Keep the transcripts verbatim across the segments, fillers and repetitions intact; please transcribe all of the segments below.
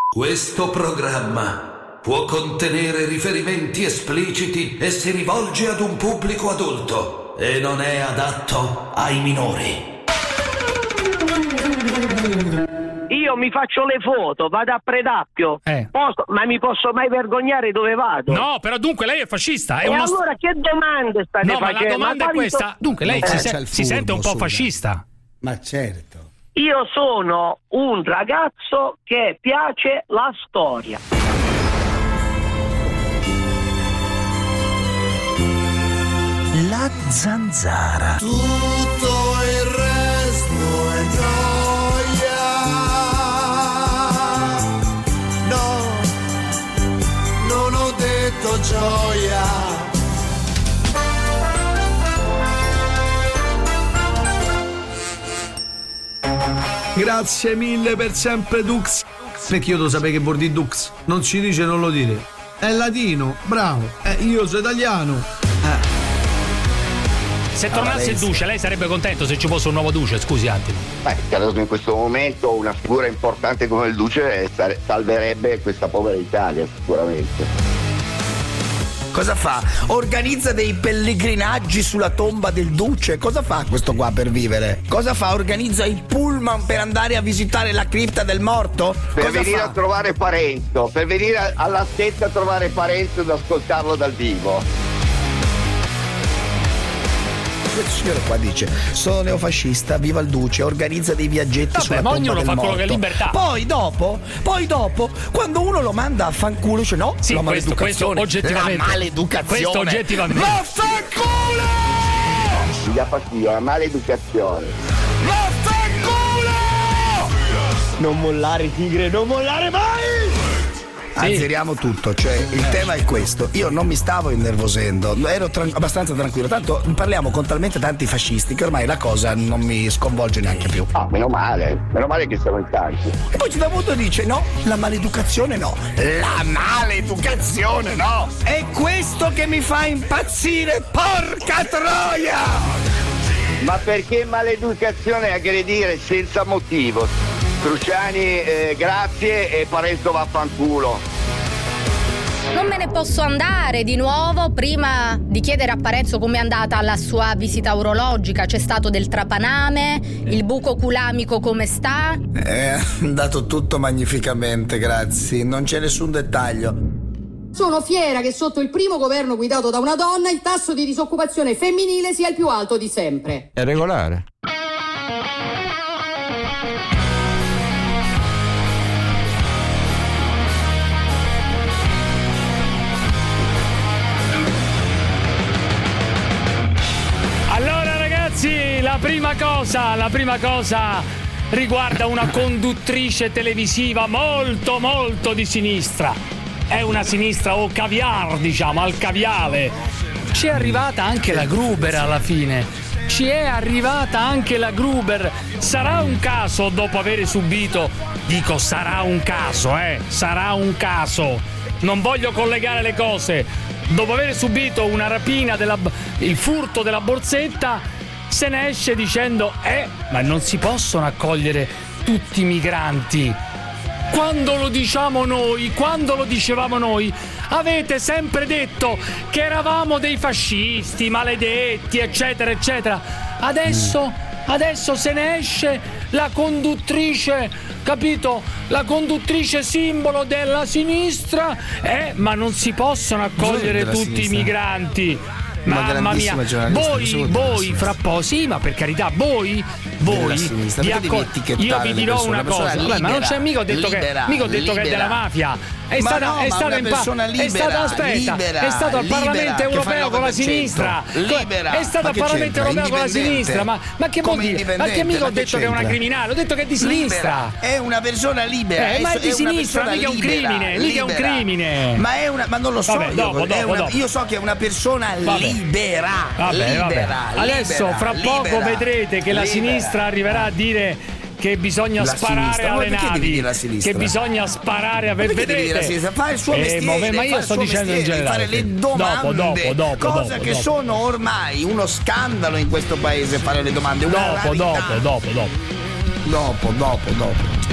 Questo programma può contenere riferimenti espliciti e si rivolge ad un pubblico adulto e non è adatto ai minori. Io mi faccio le foto, vado a Predappio, eh. posso, ma mi posso mai vergognare dove vado? No, però dunque lei è fascista. È e uno... allora che domande state no, facendo? No, ma la domanda ma è questa. So... Dunque lei eh. si, se- si sente un po' sulla. fascista? Ma certo. Io sono un ragazzo che piace la storia. La zanzara. Tutto il resto è gioia. No, non ho detto gioia. Grazie mille per sempre Dux. Perché io devo sapere che vuol dire Dux. Non si dice, non lo dire. È latino, bravo. Eh, io sono italiano. Eh. Se tornasse il Duce, lei sarebbe contento se ci fosse un nuovo Duce, scusi un attimo. Beh, credo che in questo momento una figura importante come il Duce salverebbe questa povera Italia, sicuramente. Cosa fa? Organizza dei pellegrinaggi sulla tomba del Duce? Cosa fa questo qua per vivere? Cosa fa? Organizza il pullman per andare a visitare la cripta del morto? Per Cosa venire fa? a trovare Parenzo, per venire alla stessa a trovare Parenzo ed ascoltarlo dal vivo. Questo signore qua dice: sono neofascista, viva il Duce, organizza dei viaggetti Vabbè, sulla ma tomba ognuno del fa morto. quello che è libertà. Poi dopo, poi dopo, quando uno lo manda a fanculo, dice no, Sì, la questo, questo maleducazione, oggettivamente. la maleducazione. Questo oggettivamente. Vaffanculo! Mi dà fastidio, la maleducazione. Vaffanculo! Non mollare, tigre, non mollare mai! Sì. Azzeriamo tutto, cioè il tema è questo. Io non mi stavo innervosendo, ero tran- abbastanza tranquillo. Tanto parliamo con talmente tanti fascisti che ormai la cosa non mi sconvolge neanche più. Ah, meno male, meno male che siamo in tanti. E poi Cidamuto dice: no, la maleducazione no. La maleducazione no. È questo che mi fa impazzire, porca troia! Ma perché maleducazione aggredire senza motivo? Cruciani, eh, grazie, e Parenzo vaffanculo. Non me ne posso andare di nuovo prima di chiedere a Parenzo com'è andata la sua visita urologica. C'è stato del trapaname, il buco culamico come sta? È andato tutto magnificamente, grazie. Non c'è nessun dettaglio. Sono fiera che sotto il primo governo guidato da una donna il tasso di disoccupazione femminile sia il più alto di sempre. È regolare. La prima cosa, la prima cosa riguarda una conduttrice televisiva molto molto di sinistra. È una sinistra o caviar, diciamo, al caviale. Ci è arrivata anche la Gruber alla fine. Ci è arrivata anche la Gruber. Sarà un caso dopo aver subito, dico sarà un caso, eh, sarà un caso. Non voglio collegare le cose. Dopo aver subito una rapina della il furto della borsetta, se ne esce dicendo eh ma non si possono accogliere tutti i migranti. Quando lo diciamo noi, quando lo dicevamo noi, avete sempre detto che eravamo dei fascisti maledetti, eccetera eccetera. Adesso adesso se ne esce la conduttrice, capito? La conduttrice simbolo della sinistra, eh ma non si possono accogliere tutti sinistra. i migranti. Una Mamma mia, voi, voi fra poco, sì, ma per carità, voi, voi, sinistra, vi perché devi acco- etichettare io vi le dirò persone? una Una persona cosa, vabbè, ma non c'è mica ho detto libera, che, mica ho detto che è libera. della mafia. È Ma stata, no, è ma stata una in pa- persona è libera, stato aspetta, libera, è stato al libera, Parlamento che fa il europeo con la nove per cento, sinistra, libera. è stato Ma al che Parlamento c'entra? europeo con la Indipendente? sinistra, ma, ma che vuol Come dire? Ma che indipendente? mica ho Ma che detto che è una c'entra? criminale, ho detto che è di sinistra. Libera. È una persona libera. Eh, ma è di una sinistra, persona mica è un libera, crimine, mica è un libera. crimine. Ma è una, ma non lo so Vabbè, io, dopo, è dopo, una- dopo. io so che è una persona Vabbè. libera. Vabbè, libera, vabbè. Adesso libera, fra poco libera, vedrete che la libera. sinistra arriverà a dire che bisogna La sparare sinistra? Ma alle perché devi navi, dire la sinistra? che bisogna sparare a Ma perché devi vedrete. dire la sinistra? Fa il suo Eh, mestiere, ma- ma io fa il sto suo dicendo in mestiere, generale. fare le domande, Dopo, dopo, dopo, cosa dopo, che dopo. sono ormai uno scandalo in questo paese, fare le domande, una Dopo, rarità. dopo, dopo, dopo. dopo, dopo, dopo.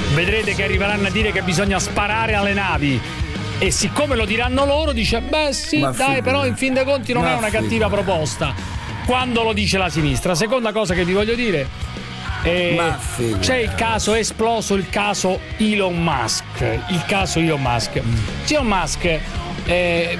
vedrete che arriveranno a dire che bisogna sparare alle navi. E siccome lo diranno loro, dice beh sì, Ma dai, figo. però in fin dei conti non Ma è una figo. cattiva proposta. Quando lo dice la sinistra. Seconda cosa che vi voglio dire, eh, Ma figo. c'è il caso, è esploso il caso Elon Musk. Il caso Elon Musk. Elon Musk eh,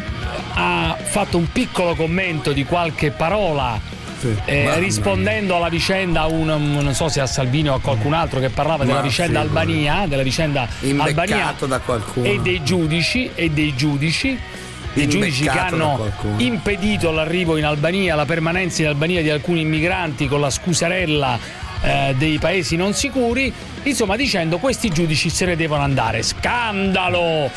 ha fatto un piccolo commento di qualche parola. Eh, Mamma rispondendo alla vicenda, un, un- non so se a Salvini o a qualcun altro che parlava della Ma vicenda figurati. Albania, della vicenda Imbeccato Albania da qualcuno. e dei giudici e dei giudici dei giudici che Imbeccato da hanno qualcuno. impedito l'arrivo in Albania, la permanenza in Albania di alcuni immigranti con la scuserella eh, dei paesi non sicuri, insomma dicendo questi giudici se ne devono andare. Scandalo!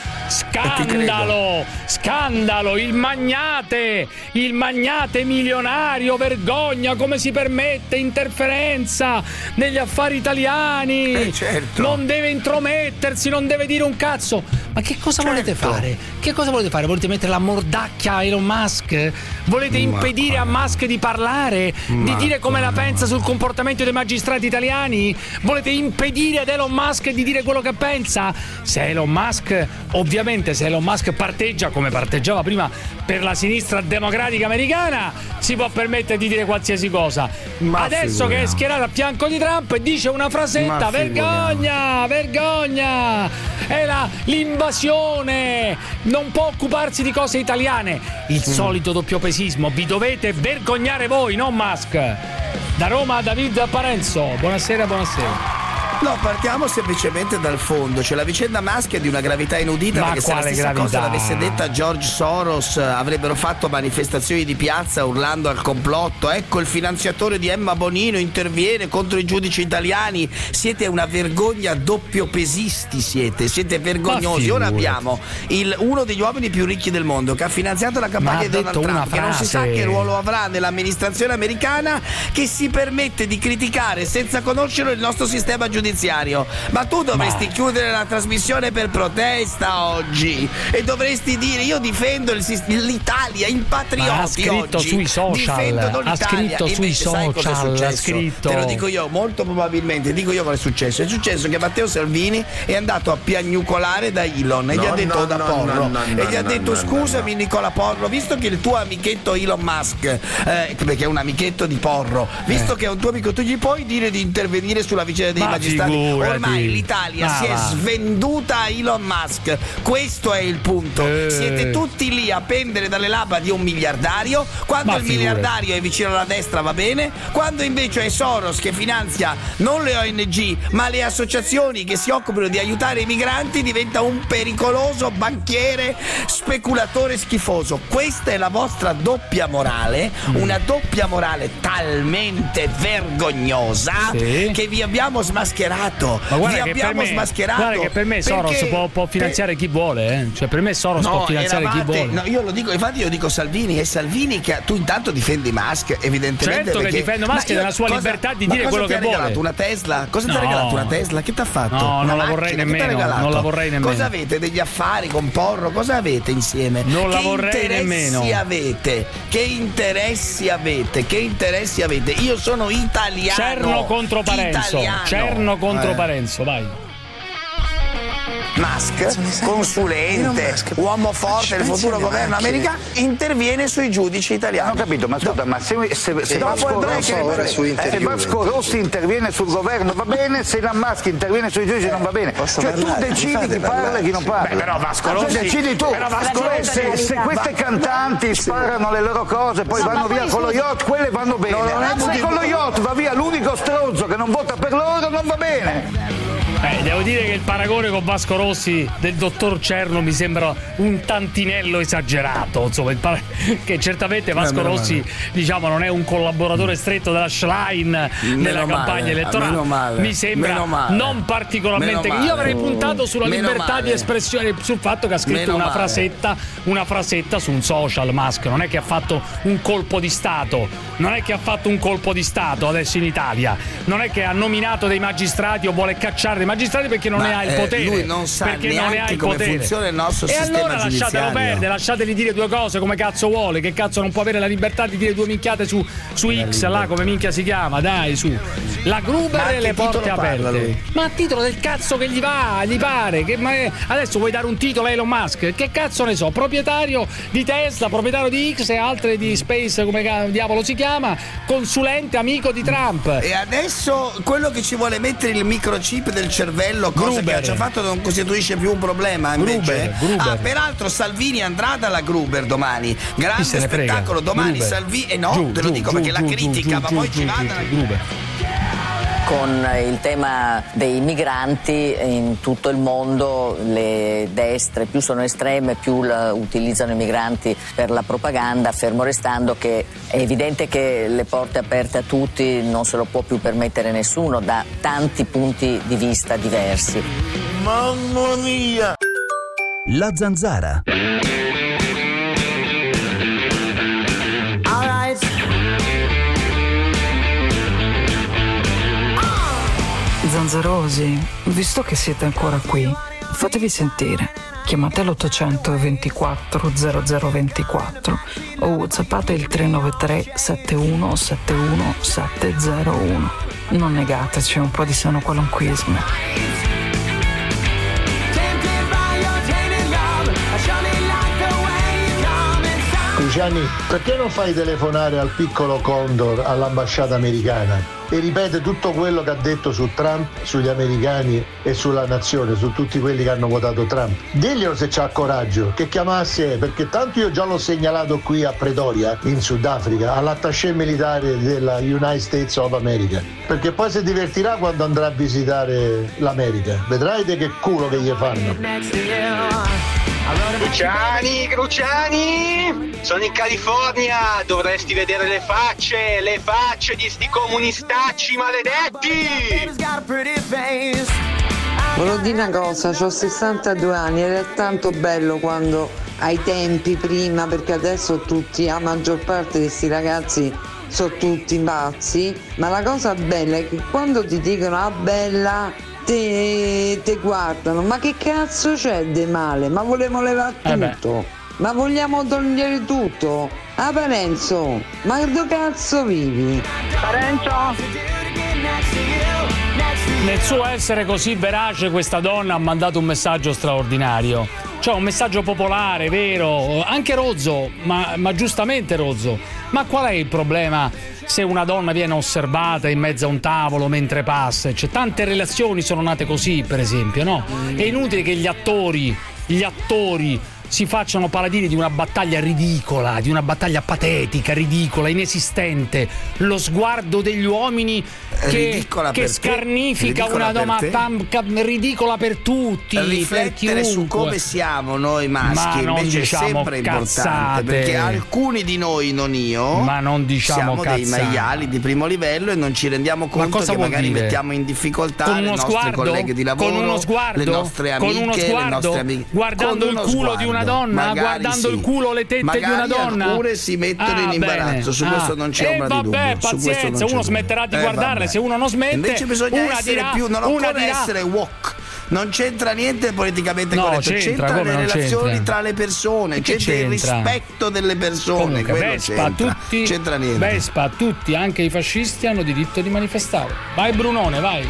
Scandalo! Scandalo! Il magnate! Il magnate milionario, vergogna, come si permette interferenza negli affari italiani? Eh, certo. Non deve intromettersi, non deve dire un cazzo. Ma che cosa Certo. volete fare? Che cosa volete fare? Volete mettere la mordacchia a Elon Musk? Volete Ma impedire a Musk di parlare? Di Ma dire come la pensa sul comportamento dei magistrati italiani? Volete impedire ad Elon Musk di dire quello che pensa? Se Elon Musk, ovviamente se Elon Musk parteggia come parteggiava prima per la sinistra democratica americana, si può permettere di dire qualsiasi cosa. Ma Adesso che è figuriamo. schierato a fianco di Trump dice una frasetta, Ma vergogna, vergogna, è la, l'invasione, non può occuparsi di cose italiane, il solito doppiopesismo, vi dovete vergognare voi, non Musk. Da Roma David Parenzo, buonasera, buonasera. No, partiamo semplicemente dal fondo. Cioè, la vicenda Musk è di una gravità inaudita, Ma perché se la quale stessa cosa gravità? l'avesse detta George Soros, avrebbero fatto manifestazioni di piazza urlando al complotto. Ecco, il finanziatore di Emma Bonino interviene contro i giudici italiani. Siete una vergogna, doppiopesisti siete, siete vergognosi. Ma Ora figurati. abbiamo il, uno degli uomini più ricchi del mondo che ha finanziato la Ma campagna ha di Donald detto una Trump, che non si sa frase. che ruolo avrà nell'amministrazione americana, che si permette di criticare senza conoscerlo il nostro sistema giudiziario. Ma tu dovresti Ma- chiudere la trasmissione per protesta oggi e dovresti dire io difendo il sis- l'Italia, il patrioti. Ma ha scritto oggi. sui social, Difendono ha l'Italia. scritto E sui invece sai cosa è social, ha successo? scritto. Te lo dico io, molto probabilmente, dico io cosa è successo. È successo che Matteo Salvini è andato a piagnucolare da Elon e gli No, ha detto no, da no, Porro no, no, e gli ha no, detto no, scusami no. Nicola Porro, visto che il tuo amichetto Elon Musk, eh, perché è un amichetto di Porro, visto che è un tuo amico, tu gli puoi dire di intervenire sulla vicenda dei Ma magistrati? figurati. Ormai l'Italia Ma si è va. svenduta a Elon Musk, questo è il punto. Eh. Siete tutti lì a pendere dalle labbra di un miliardario, quando Ma il figurati. miliardario è vicino alla destra va bene, quando invece è Soros che finanzia non le O N G ma le associazioni che si occupano di aiutare i migranti diventa un pericoloso banchiere speculatore schifoso. Questa è la vostra doppia morale, una doppia morale talmente vergognosa Sì. che vi abbiamo smascherato. Ma guarda vi che per abbiamo me, smascherato. guarda che per me Soros perché- può, può finanziare chi vuole, eh. Cioè per me Soros No, può finanziare chi eravate- vuole. no, io lo dico, infatti io dico Salvini, è Salvini che tu intanto difendi Musk, evidentemente. Certo che perché- difendo Musk Ma io- nella sua cosa- libertà di ma dire cosa quello ti che ha regalato? vuole. Una Tesla? Cosa ti ha No. regalato una Tesla? Che ti ha fatto? No, non Una la vorrei macchina? Che t'ha nemmeno, regalato? non la vorrei nemmeno. Cosa avete? Degli affari con Porro? Cosa avete insieme? Non la che vorrei interessi nemmeno. avete? Che interessi avete? Che interessi avete? Io sono italiano. Cerno contro Parenzo. Italiano. Cerno contro Eh. Parenzo, vai. Musk, consulente, uomo forte del futuro governo americano, interviene sui giudici italiani. Ho capito, ma scusa, ma se, se, se, Vasco, dopo il break Rossi, riprende. su interview, se Vasco Rossi interviene sul governo va bene, se Elon Musk interviene sui giudici non va bene. Posso Cioè parlare? tu decidi Mi fate chi parla e parlare? chi non parla. Beh, però Vasco Ah, cioè, Rossi- decidi tu. però Vasco Cioè, Rossi- se, se queste cantanti sparano le loro cose poi No, vanno ma via poi con lo scusa- yacht, quelle vanno bene. No, non è se motivo- con lo yacht va via l'unico stronzo che non vota per loro non va bene. Eh, devo dire che il paragone con Vasco Rossi del dottor Cerno mi sembra un tantinello esagerato, insomma, il par- che certamente Vasco meno Rossi male. diciamo non è un collaboratore stretto della Schlein nella Meno campagna male, elettorale. meno male, Mi sembra meno male. non particolarmente. Meno male. Io avrei puntato sulla Meno libertà male. di espressione, sul fatto che ha scritto Meno una male. frasetta, una frasetta su un social. Musk non è che ha fatto un colpo di stato, non è che ha fatto un colpo di stato adesso in Italia, non è che ha nominato dei magistrati o vuole cacciare dei magistrati perché non Ma, ne ha il eh, potere. lui non sa perché non ne ha neanche il come potere. funziona il nostro e sistema allora lasciatelo giudiziario. perdere, lasciateli dire due cose come cazzo vuole. Che cazzo non può avere la libertà di dire due minchiate su, su X, là come minchia si chiama, dai su. La Gruber Ma e le porte titolo parla aperte. lui? Ma a titolo del cazzo che gli va, gli pare. Che, ma adesso vuoi dare un titolo a Elon Musk? Che cazzo ne so, proprietario di Tesla, proprietario di X e altre di Space, come diavolo si chiama, consulente, amico di Trump. E adesso quello che ci vuole mettere il microchip del cervello, cosa Gruber. che ha già fatto, non costituisce più un problema invece. Gruber, Gruber. Ah, peraltro Salvini andrà dalla Gruber domani. Grande se ne frega? spettacolo domani. Gruber. Salvini, e eh no, Giù, te lo giù, dico giù, perché giù, la giù, critica, giù, ma giù, poi giù, ci giù, vada. giù, Gruber. Con il tema dei migranti in tutto il mondo le destre più sono estreme, più la, utilizzano i migranti per la propaganda, fermo restando che è evidente che le porte aperte a tutti non se lo può più permettere nessuno da tanti punti di vista diversi. Mamma mia! La Zanzara. Zanzarosi, visto che siete ancora qui, fatevi sentire. Chiamate l'ottocento ventiquattro zero zero ventiquattro o whatsappate il tre nove tre sette uno sette uno sette zero uno. Non negateci un po' di sano qualunquismo. Cruciani, perché non fai telefonare al piccolo Condor all'ambasciata americana e ripete tutto quello che ha detto su Trump, sugli americani e sulla nazione, su tutti quelli che hanno votato Trump? Diglielo se c'ha coraggio, che chiamasse, perché tanto io già l'ho segnalato qui a Pretoria, in Sudafrica, all'attaché militare della United States of America, perché poi si divertirà quando andrà a visitare l'America. Vedrai te che culo che gli fanno. Cruciani, Cruciani, sono in California, dovresti vedere le facce, le facce di sti comunistacci maledetti! Volevo dire una cosa, ho sessantadue anni ed è tanto bello quando ai tempi prima, perché adesso tutti, la maggior parte di questi ragazzi sono tutti pazzi, ma la cosa bella è che quando ti dicono ah bella te, te guardano, ma che cazzo c'è di male? Ma volevo levare tutto, eh ma vogliamo togliere tutto? Ah Parenzo, ma dove cazzo vivi? Parenzo? Nel suo essere così verace questa donna ha mandato un messaggio straordinario, cioè un messaggio popolare, vero, anche rozzo, ma, ma giustamente rozzo. Ma qual è il problema se una donna viene osservata in mezzo a un tavolo mentre passa? Cioè, tante relazioni sono nate così, per esempio, no? È inutile che gli attori, gli attori si facciano paladini di una battaglia ridicola, di una battaglia patetica, ridicola, inesistente. Lo sguardo degli uomini che, che scarnifica una donna, tam, ridicola per tutti. Riflettere per su come siamo noi maschi ma invece diciamo è sempre cazzate. Importante, perché alcuni di noi, non io, ma non diciamo siamo cazzate. dei maiali di primo livello e non ci rendiamo conto che magari dire? mettiamo in difficoltà con le uno nostre sguardo, colleghe di lavoro, con uno sguardo, le nostre amiche, con uno sguardo, le nostre amiche, guardando il culo sguardo. di una donna, magari guardando sì. il culo, le tette magari di una donna, alcune si mettono ah, in imbarazzo, bene. su ah. questo non c'è e ombra vabbè, di dubbio. pazienza, uno smetterà di eh, guardarle, vabbè. se uno non smette, invece bisogna una essere dirà, più, non una occorre dirà, essere woke. Non c'entra niente politicamente no, corretto, c'entra, c'entra le relazioni c'entra? tra le persone, che c'entra, c'entra il rispetto delle persone. Comunque, quello Vespa, c'entra. tutti, c'entra niente. Vespa, tutti, anche i fascisti hanno diritto di manifestare. Vai Brunone, vai.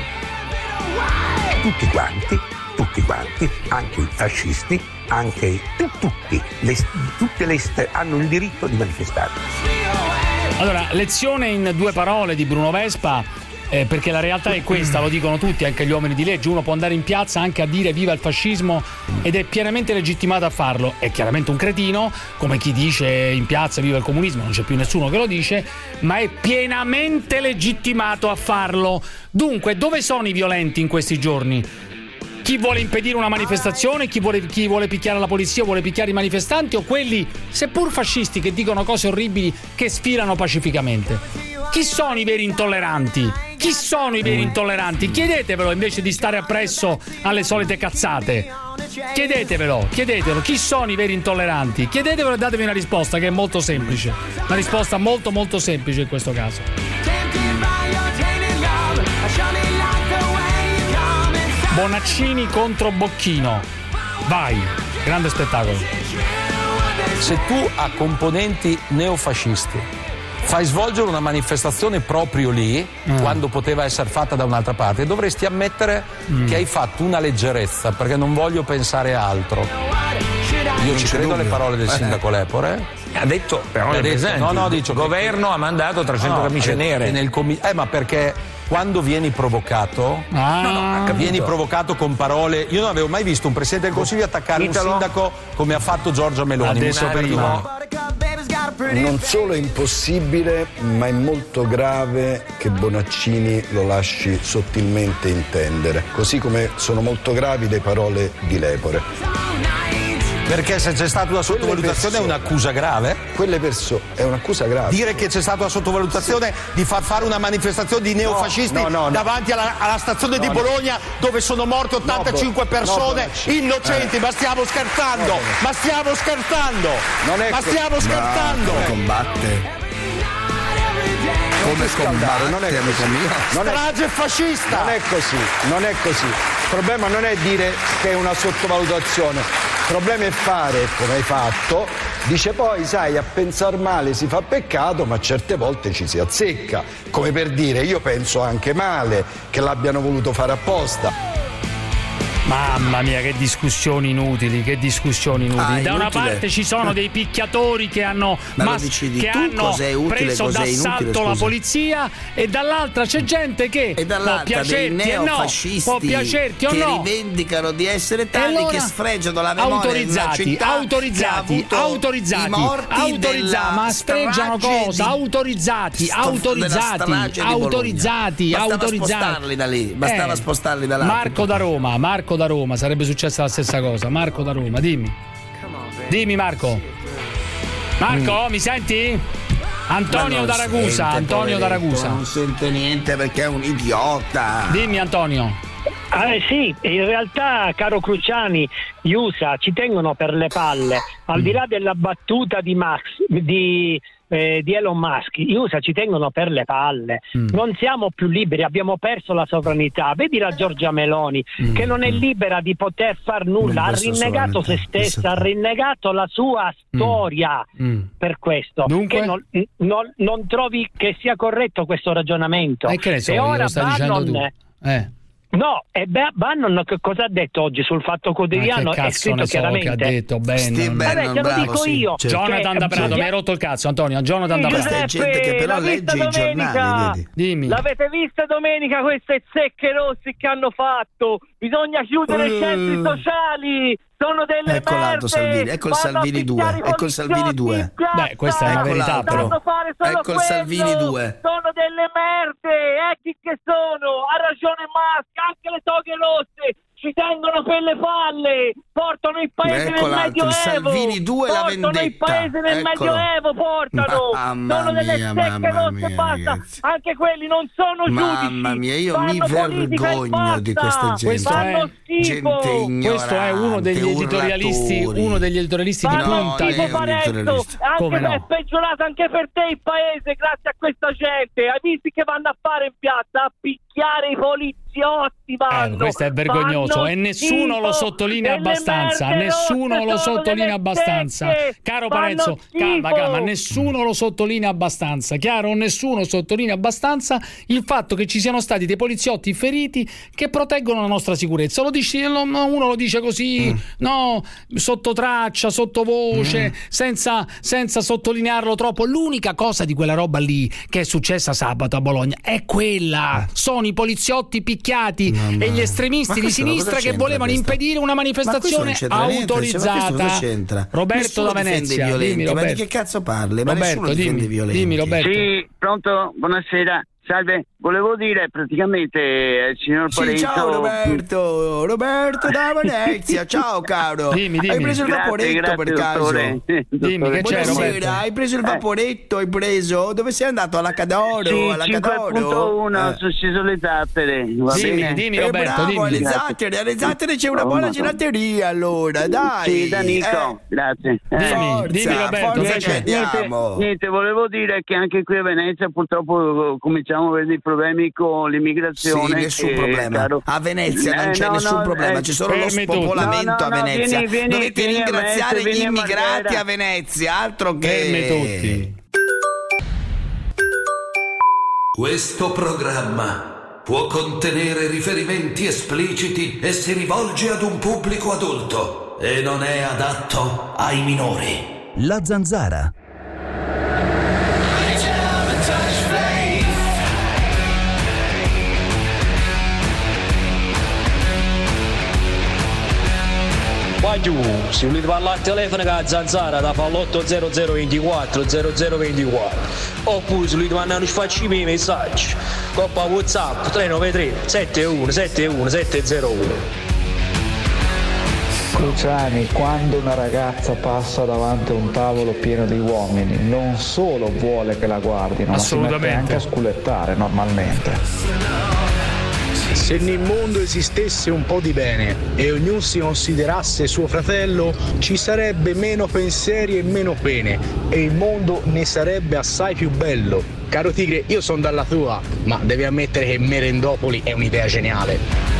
Tutti quanti, tutti quanti, anche i fascisti, anche tutti, le, tutte le hanno il diritto di manifestare. Allora, lezione in due parole di Bruno Vespa. Eh, perché la realtà è questa, lo dicono tutti, anche gli uomini di legge. Uno può andare in piazza anche a dire viva il fascismo ed è pienamente legittimato a farlo. È chiaramente un cretino, come chi dice in piazza viva il comunismo, non c'è più nessuno che lo dice, ma è pienamente legittimato a farlo. Dunque, dove sono i violenti in questi giorni? Chi vuole impedire una manifestazione, chi vuole, chi vuole picchiare la polizia, vuole picchiare i manifestanti, o quelli, seppur fascisti, che dicono cose orribili, che sfilano pacificamente? Chi sono i veri intolleranti? Chi sono i veri intolleranti? Chiedetevelo invece di stare appresso alle solite cazzate. Chiedetevelo, chiedetevelo. Chi sono i veri intolleranti? Chiedetevelo e datevi una risposta che è molto semplice. Una risposta molto molto semplice in questo caso. Bonaccini contro Bocchino. Vai, grande spettacolo. Se tu a componenti neofascisti fai svolgere una manifestazione proprio lì, mm. quando poteva essere fatta da un'altra parte, dovresti ammettere mm. che hai fatto una leggerezza, perché non voglio pensare altro. Io ci credo alle parole del sindaco Lepore. Ha detto, però ha detto, no, no, dice, il governo ha mandato trecento no, camicie nere. Nel comi- eh, ma perché quando vieni provocato, ah, no, no, vieni provocato con parole. Io non avevo mai visto un presidente del Consiglio attaccare Italo. un sindaco come ha fatto Giorgia Meloni. Adesso prima. Non solo è impossibile, ma è molto grave che Bonaccini lo lasci sottilmente intendere, così come sono molto gravi le parole di Lepore. Perché se c'è stata una sottovalutazione persone, è un'accusa grave? Quelle persone è un'accusa grave. Dire che c'è stata una sottovalutazione sì. di far fare una manifestazione di neofascisti no, no, no, davanti alla, alla stazione no, di Bologna no. dove sono morte ottantacinque no, persone no, innocenti, eh. ma stiamo scherzando! No, ma stiamo scherzando! Non è ma stiamo co- scherzando! Ma combatte? Come combatte? Non è così. Non è strage fascista! Non è così, non è così. Il problema non è dire che è una sottovalutazione. Il problema è fare come hai fatto, dice poi sai a pensar male si fa peccato ma certe volte ci si azzecca, come per dire io penso anche male che l'abbiano voluto fare apposta. Mamma mia, che discussioni inutili, che discussioni inutili. Ah, da una inutile. parte ci sono dei picchiatori che hanno, mas- che hanno utile, preso d'assalto inutile, la polizia e dall'altra c'è gente che e può piacerti e no, può piacerti o che no, rivendicano di essere tali allora, che sfregiano la memoria autorizzati, di una città autorizzati, autorizzati, autorizzati, ma sfregiano cosa? Di, autorizzati, sto, autorizzati, autorizzati, bastava autorizzati. Spostarli da lì, bastava eh, spostarli da là. Marco da Roma, Marco da Roma, sarebbe successa la stessa cosa. Marco da Roma, dimmi. Dimmi Marco. Marco, mm. mi senti? Antonio da Ragusa, Antonio da Ragusa. Non sente niente perché è un idiota. Dimmi Antonio. Eh sì, in realtà, caro Cruciani, gli U S A ci tengono per le palle. Al di là della battuta di Max, di Eh, di Elon Musk, gli U S A ci tengono per le palle, mm. non siamo più liberi, abbiamo perso la sovranità. Vedi la Giorgia Meloni mm. che non è libera di poter far nulla, ha rinnegato se stessa, ha rinnegato la sua storia mm. per questo. Dunque? Che non, non, non trovi che sia corretto questo ragionamento? E che ne so, e ora lo stai dicendo tu? Eh. No, e beh, Bannon che cosa ha detto oggi sul Fatto Quotidiano? È scritto so chiaramente che ha detto Bannon. Vabbè, te lo dico sì, io. certo. Jonathan da Prato, mi hai rotto il cazzo, Antonio. Jonathan da Prato. Questa è gente che però legge i giornali, vedi? Dimmi. L'avete vista domenica queste zecche rosse che hanno fatto? Bisogna chiudere i uh. centri sociali. Sono delle ecco l'altro Salvini, ecco il Salvini due, ecco il Salvini due. Beh, questa è una ecco verità però. Ecco il Salvini due. Sono delle merde, ecchi che sono. Ha ragione Musk, anche le toghe rosse ci tengono per le palle, portano il paese ecco nel Medioevo. Salvini due la vendetta. Portano il paese nel Eccolo. Medioevo, portano. Mamma sono delle mia, secche rosse, basta. Ragazzi. Anche quelli non sono giudici. Mamma mia, io mi vergogno di questa gente. Questo è, gente ignorante, questo è uno degli editorialisti, uno degli editorialisti di punta. Anche no? È peggiorato anche per te il paese grazie a questa gente. Hai visto che vanno a fare in piazza? A picchiare i poliziotti vanno. Eh, questo è vergognoso e nessuno lo sottolinea abbastanza. Nessuno lo sottolinea abbastanza. Caro Parenzo, calma, calma, nessuno lo sottolinea abbastanza. Chiaro? Nessuno sottolinea abbastanza il fatto che ci siano stati dei poliziotti feriti che proteggono la nostra sicurezza. Lo dice, uno lo dice così, mm. no, sotto traccia, sottovoce, mm. senza, senza sottolinearlo troppo. L'unica cosa di quella roba lì che è successa sabato a Bologna è quella. Sono i poliziotti picchiati Mamma. e gli estremisti di sinistra che volevano questo? impedire una manifestazione autorizzata. Niente, Roberto nessuno da Venezia, violenti, dimmi Roberto. Ma di che cazzo parli? Ma Roberto, nessuno dimmi, difende violenti. Dimmi Roberto. Sì, pronto? Buonasera. Salve, volevo dire praticamente il signor sì, Parenzo. Ciao Roberto, Roberto da Venezia, ciao caro. Dimmi, dimmi. Hai preso il grazie, vaporetto grazie, per caso? Dottore. Dimmi che c'è Roberto. Hai preso il vaporetto, hai preso? Dove sei andato? Alla Cadoro? Sì, alla cinque punto uno, eh. sono sceso le zattere. Va dimmi, bene? dimmi Eh, Roberto, bravo, dimmi. alle zattere, alle zattere c'è una buona gelateria allora, dai. Sì, da Nico, eh. grazie. Dimmi, Forza, dimmi Roberto, forza che che c'è? Niente, andiamo. niente, volevo dire che anche qui a Venezia purtroppo cominciamo abbiamo dei problemi con l'immigrazione. Sì, nessun che, problema. caro, A Venezia non eh, c'è no, nessun no, problema, eh, c'è solo lo fermi tutti. spopolamento No, no, a no, Venezia. vieni, vieni, Dovete vieni a ringraziare Mestre, gli vieni a immigrati Marghera. a Venezia, altro che. Fermi tutti. Questo programma può contenere riferimenti espliciti e si rivolge ad un pubblico adulto e non è adatto ai minori. La Zanzara. Guagliù, se volete parlare al telefono con la Zanzara da fa l'otto zero zero ventiquattro zero zero ventiquattro oppure se volete mandare un sfaccimi messaggi coppa WhatsApp tre nove tre sette uno sette uno sette zero uno. Cruciani, quando una ragazza passa davanti a un tavolo pieno di uomini non solo vuole che la guardino, ma si mette anche a sculettare normalmente. Se nel mondo esistesse un po' di bene e ognuno si considerasse suo fratello, ci sarebbe meno pensieri e meno pene e il mondo ne sarebbe assai più bello. Caro Tigre, io sono dalla tua, ma devi ammettere che Merendopoli è un'idea geniale.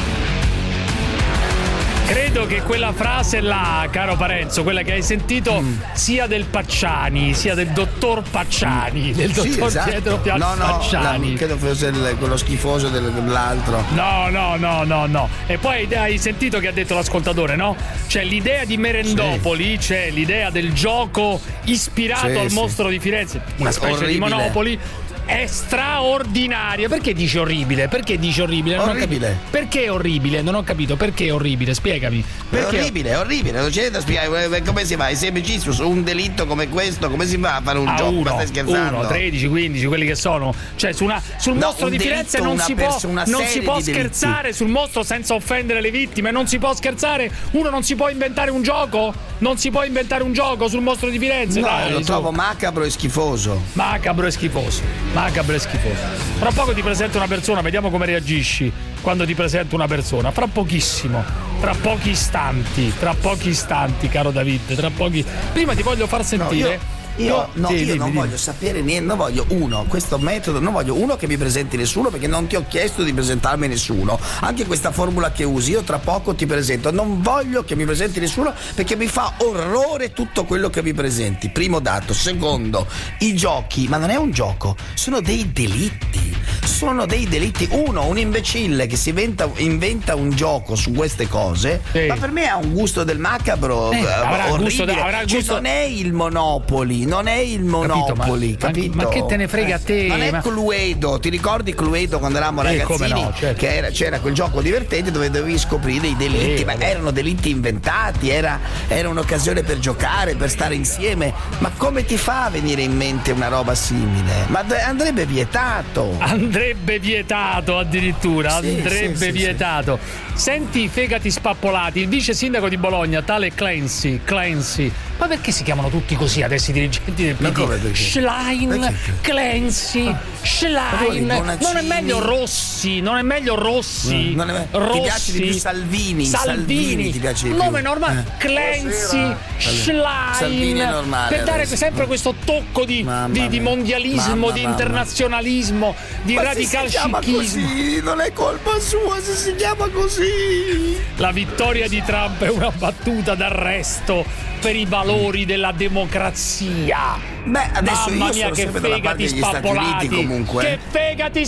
Credo che quella frase là, caro Parenzo, quella che hai sentito, mm. sia del Pacciani, sia del dottor Pacciani, del dottor Sì, esatto. Pietro Pia- no, no, Pacciani. La, credo fosse il, quello schifoso del, dell'altro. No, no, no, no, no. E poi hai sentito che ha detto l'ascoltatore, no? C'è l'idea di Merendopoli, sì. C'è l'idea del gioco ispirato sì, al sì. mostro di Firenze, una specie Orribile. di Monopoli. È straordinaria. Perché dici orribile? Perché dici orribile? Non Orribile. Ho capito. Perché orribile? Non ho capito. Perché orribile? Spiegami. Perché? È orribile, è orribile, non c'è da spiegare. Come si fa? È semplicissimo, su un delitto come questo, come si fa a fare un a gioco? uno, Ma stai scherzando? uno, tredici, quindici, quelli che sono. Cioè, su una, sul No, mostro un di Firenze delitto, non una si può, pers- una non si serie può di delitti. scherzare sul mostro senza offendere le vittime. Non si può scherzare. Uno non si può inventare un gioco? Non si può inventare un gioco sul mostro di Firenze? No, Dai, lo su. trovo macabro e schifoso. Macabro e schifoso. Macabro e schifoso. Fra poco ti presento una persona, vediamo come reagisci quando ti presento una persona. Fra pochissimo, tra pochi istanti, tra pochi istanti, caro David, tra pochi. Prima ti voglio far sentire. No, io... Io, no, sì, io dimmi, non dimmi. voglio sapere niente, non voglio uno, questo metodo, non voglio uno che mi presenti nessuno perché non ti ho chiesto di presentarmi nessuno. Anche questa formula che usi, io tra poco ti presento, non voglio che mi presenti nessuno perché mi fa orrore tutto quello che mi presenti. Primo dato. Secondo, i giochi, ma non è un gioco, sono dei delitti. Sono dei delitti. Uno, un imbecille che si inventa, inventa un gioco su queste cose, sì. Ma per me ha un gusto del macabro eh, avrà orribile. Gusto da, avrà cioè, gusto... non è il Monopoli, non è il Monopoli, capito? capito? Ma, ma che te ne frega a te? Non è ma... Cluedo, ti ricordi Cluedo quando eravamo eh, ragazzini? No, certo. Che era, c'era quel gioco divertente dove dovevi scoprire i delitti, eh, ma erano delitti inventati, era, era un'occasione per giocare, per stare insieme. Ma come ti fa a venire in mente una roba simile? Ma andrebbe vietato. Andrebbe vietato addirittura, sì, andrebbe sì, sì, vietato. Sì. Senti i fegati spappolati, il vice sindaco di Bologna, tale Clancy, Clancy. Ma perché si chiamano tutti così adesso i dirigenti del P D? Schlein, Clancy, Schlein. Non è meglio Rossi, non è meglio Rossi. Non è, Rossi. Ti piace di più Salvini. Salvini, Salvini ti piace di più. Nome normale, eh. Clancy, Schlein. Salvini è normale. Per dare adesso. sempre questo tocco di, di, di mondialismo, mamma, di internazionalismo, di ma radical si chiama scichismo. Così, non è colpa sua se si chiama così. La vittoria di Trump è una battuta d'arresto per i valori della democrazia. Beh, adesso mamma io mia, sono che sempre dalla parte fegati degli Stati Uniti, spappolati. comunque. Che fegati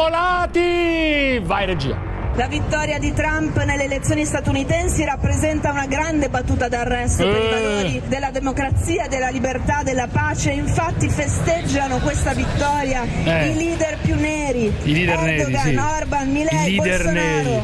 spappolati! Vai regia. La vittoria di Trump nelle elezioni statunitensi rappresenta una grande battuta d'arresto eh. per i valori della democrazia, della libertà, della pace. Infatti festeggiano questa vittoria eh. i leader più neri, I leader Erdogan, neri, sì. Orban, Milei, I leader Bolsonaro. Neri.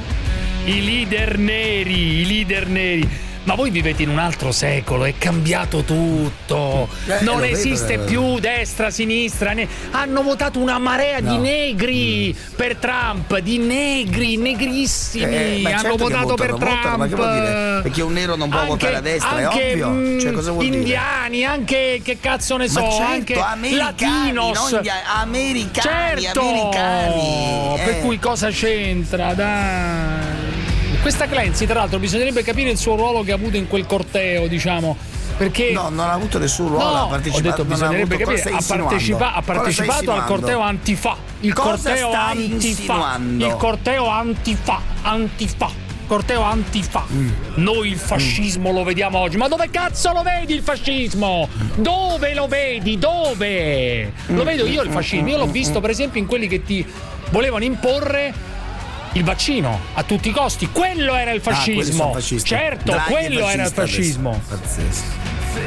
I leader neri, i leader neri. Ma voi vivete in un altro secolo, è cambiato tutto. Eh, non esiste vedo, più destra, sinistra. Ne... Hanno votato una marea no. di negri mm. per Trump, di negri, negrissimi. Eh, Hanno certo votato per votano, Trump. Votano, ma che vuol dire? Perché un nero non può anche, votare a destra, anche, è ovvio. Cioè, cosa vuol indiani, dire? anche che cazzo ne so, ma certo, anche americani, latinos. Non gli americani, certo. americani. Per eh. cui cosa c'entra? Dai. Questa Clancy, tra l'altro, bisognerebbe capire il suo ruolo che ha avuto in quel corteo, diciamo, Perché no, non ha avuto nessun ruolo, no, ha partecipato. Ho detto bisognerebbe avuto, capire, ha, partecipa- ha partecipato al corteo Antifa. Il cosa corteo stai Antifa. insinuando? Il corteo Antifa. Antifa. Corteo Antifa. Mm. Noi il fascismo mm. lo vediamo oggi. Ma dove cazzo lo vedi il fascismo? Dove lo vedi? Dove? Mm. Lo vedo io il fascismo. Io l'ho visto per esempio in quelli che ti volevano imporre il vaccino a tutti i costi. Quello era il fascismo. Ah, certo, Draghi quello era il fascismo. Pazzesco.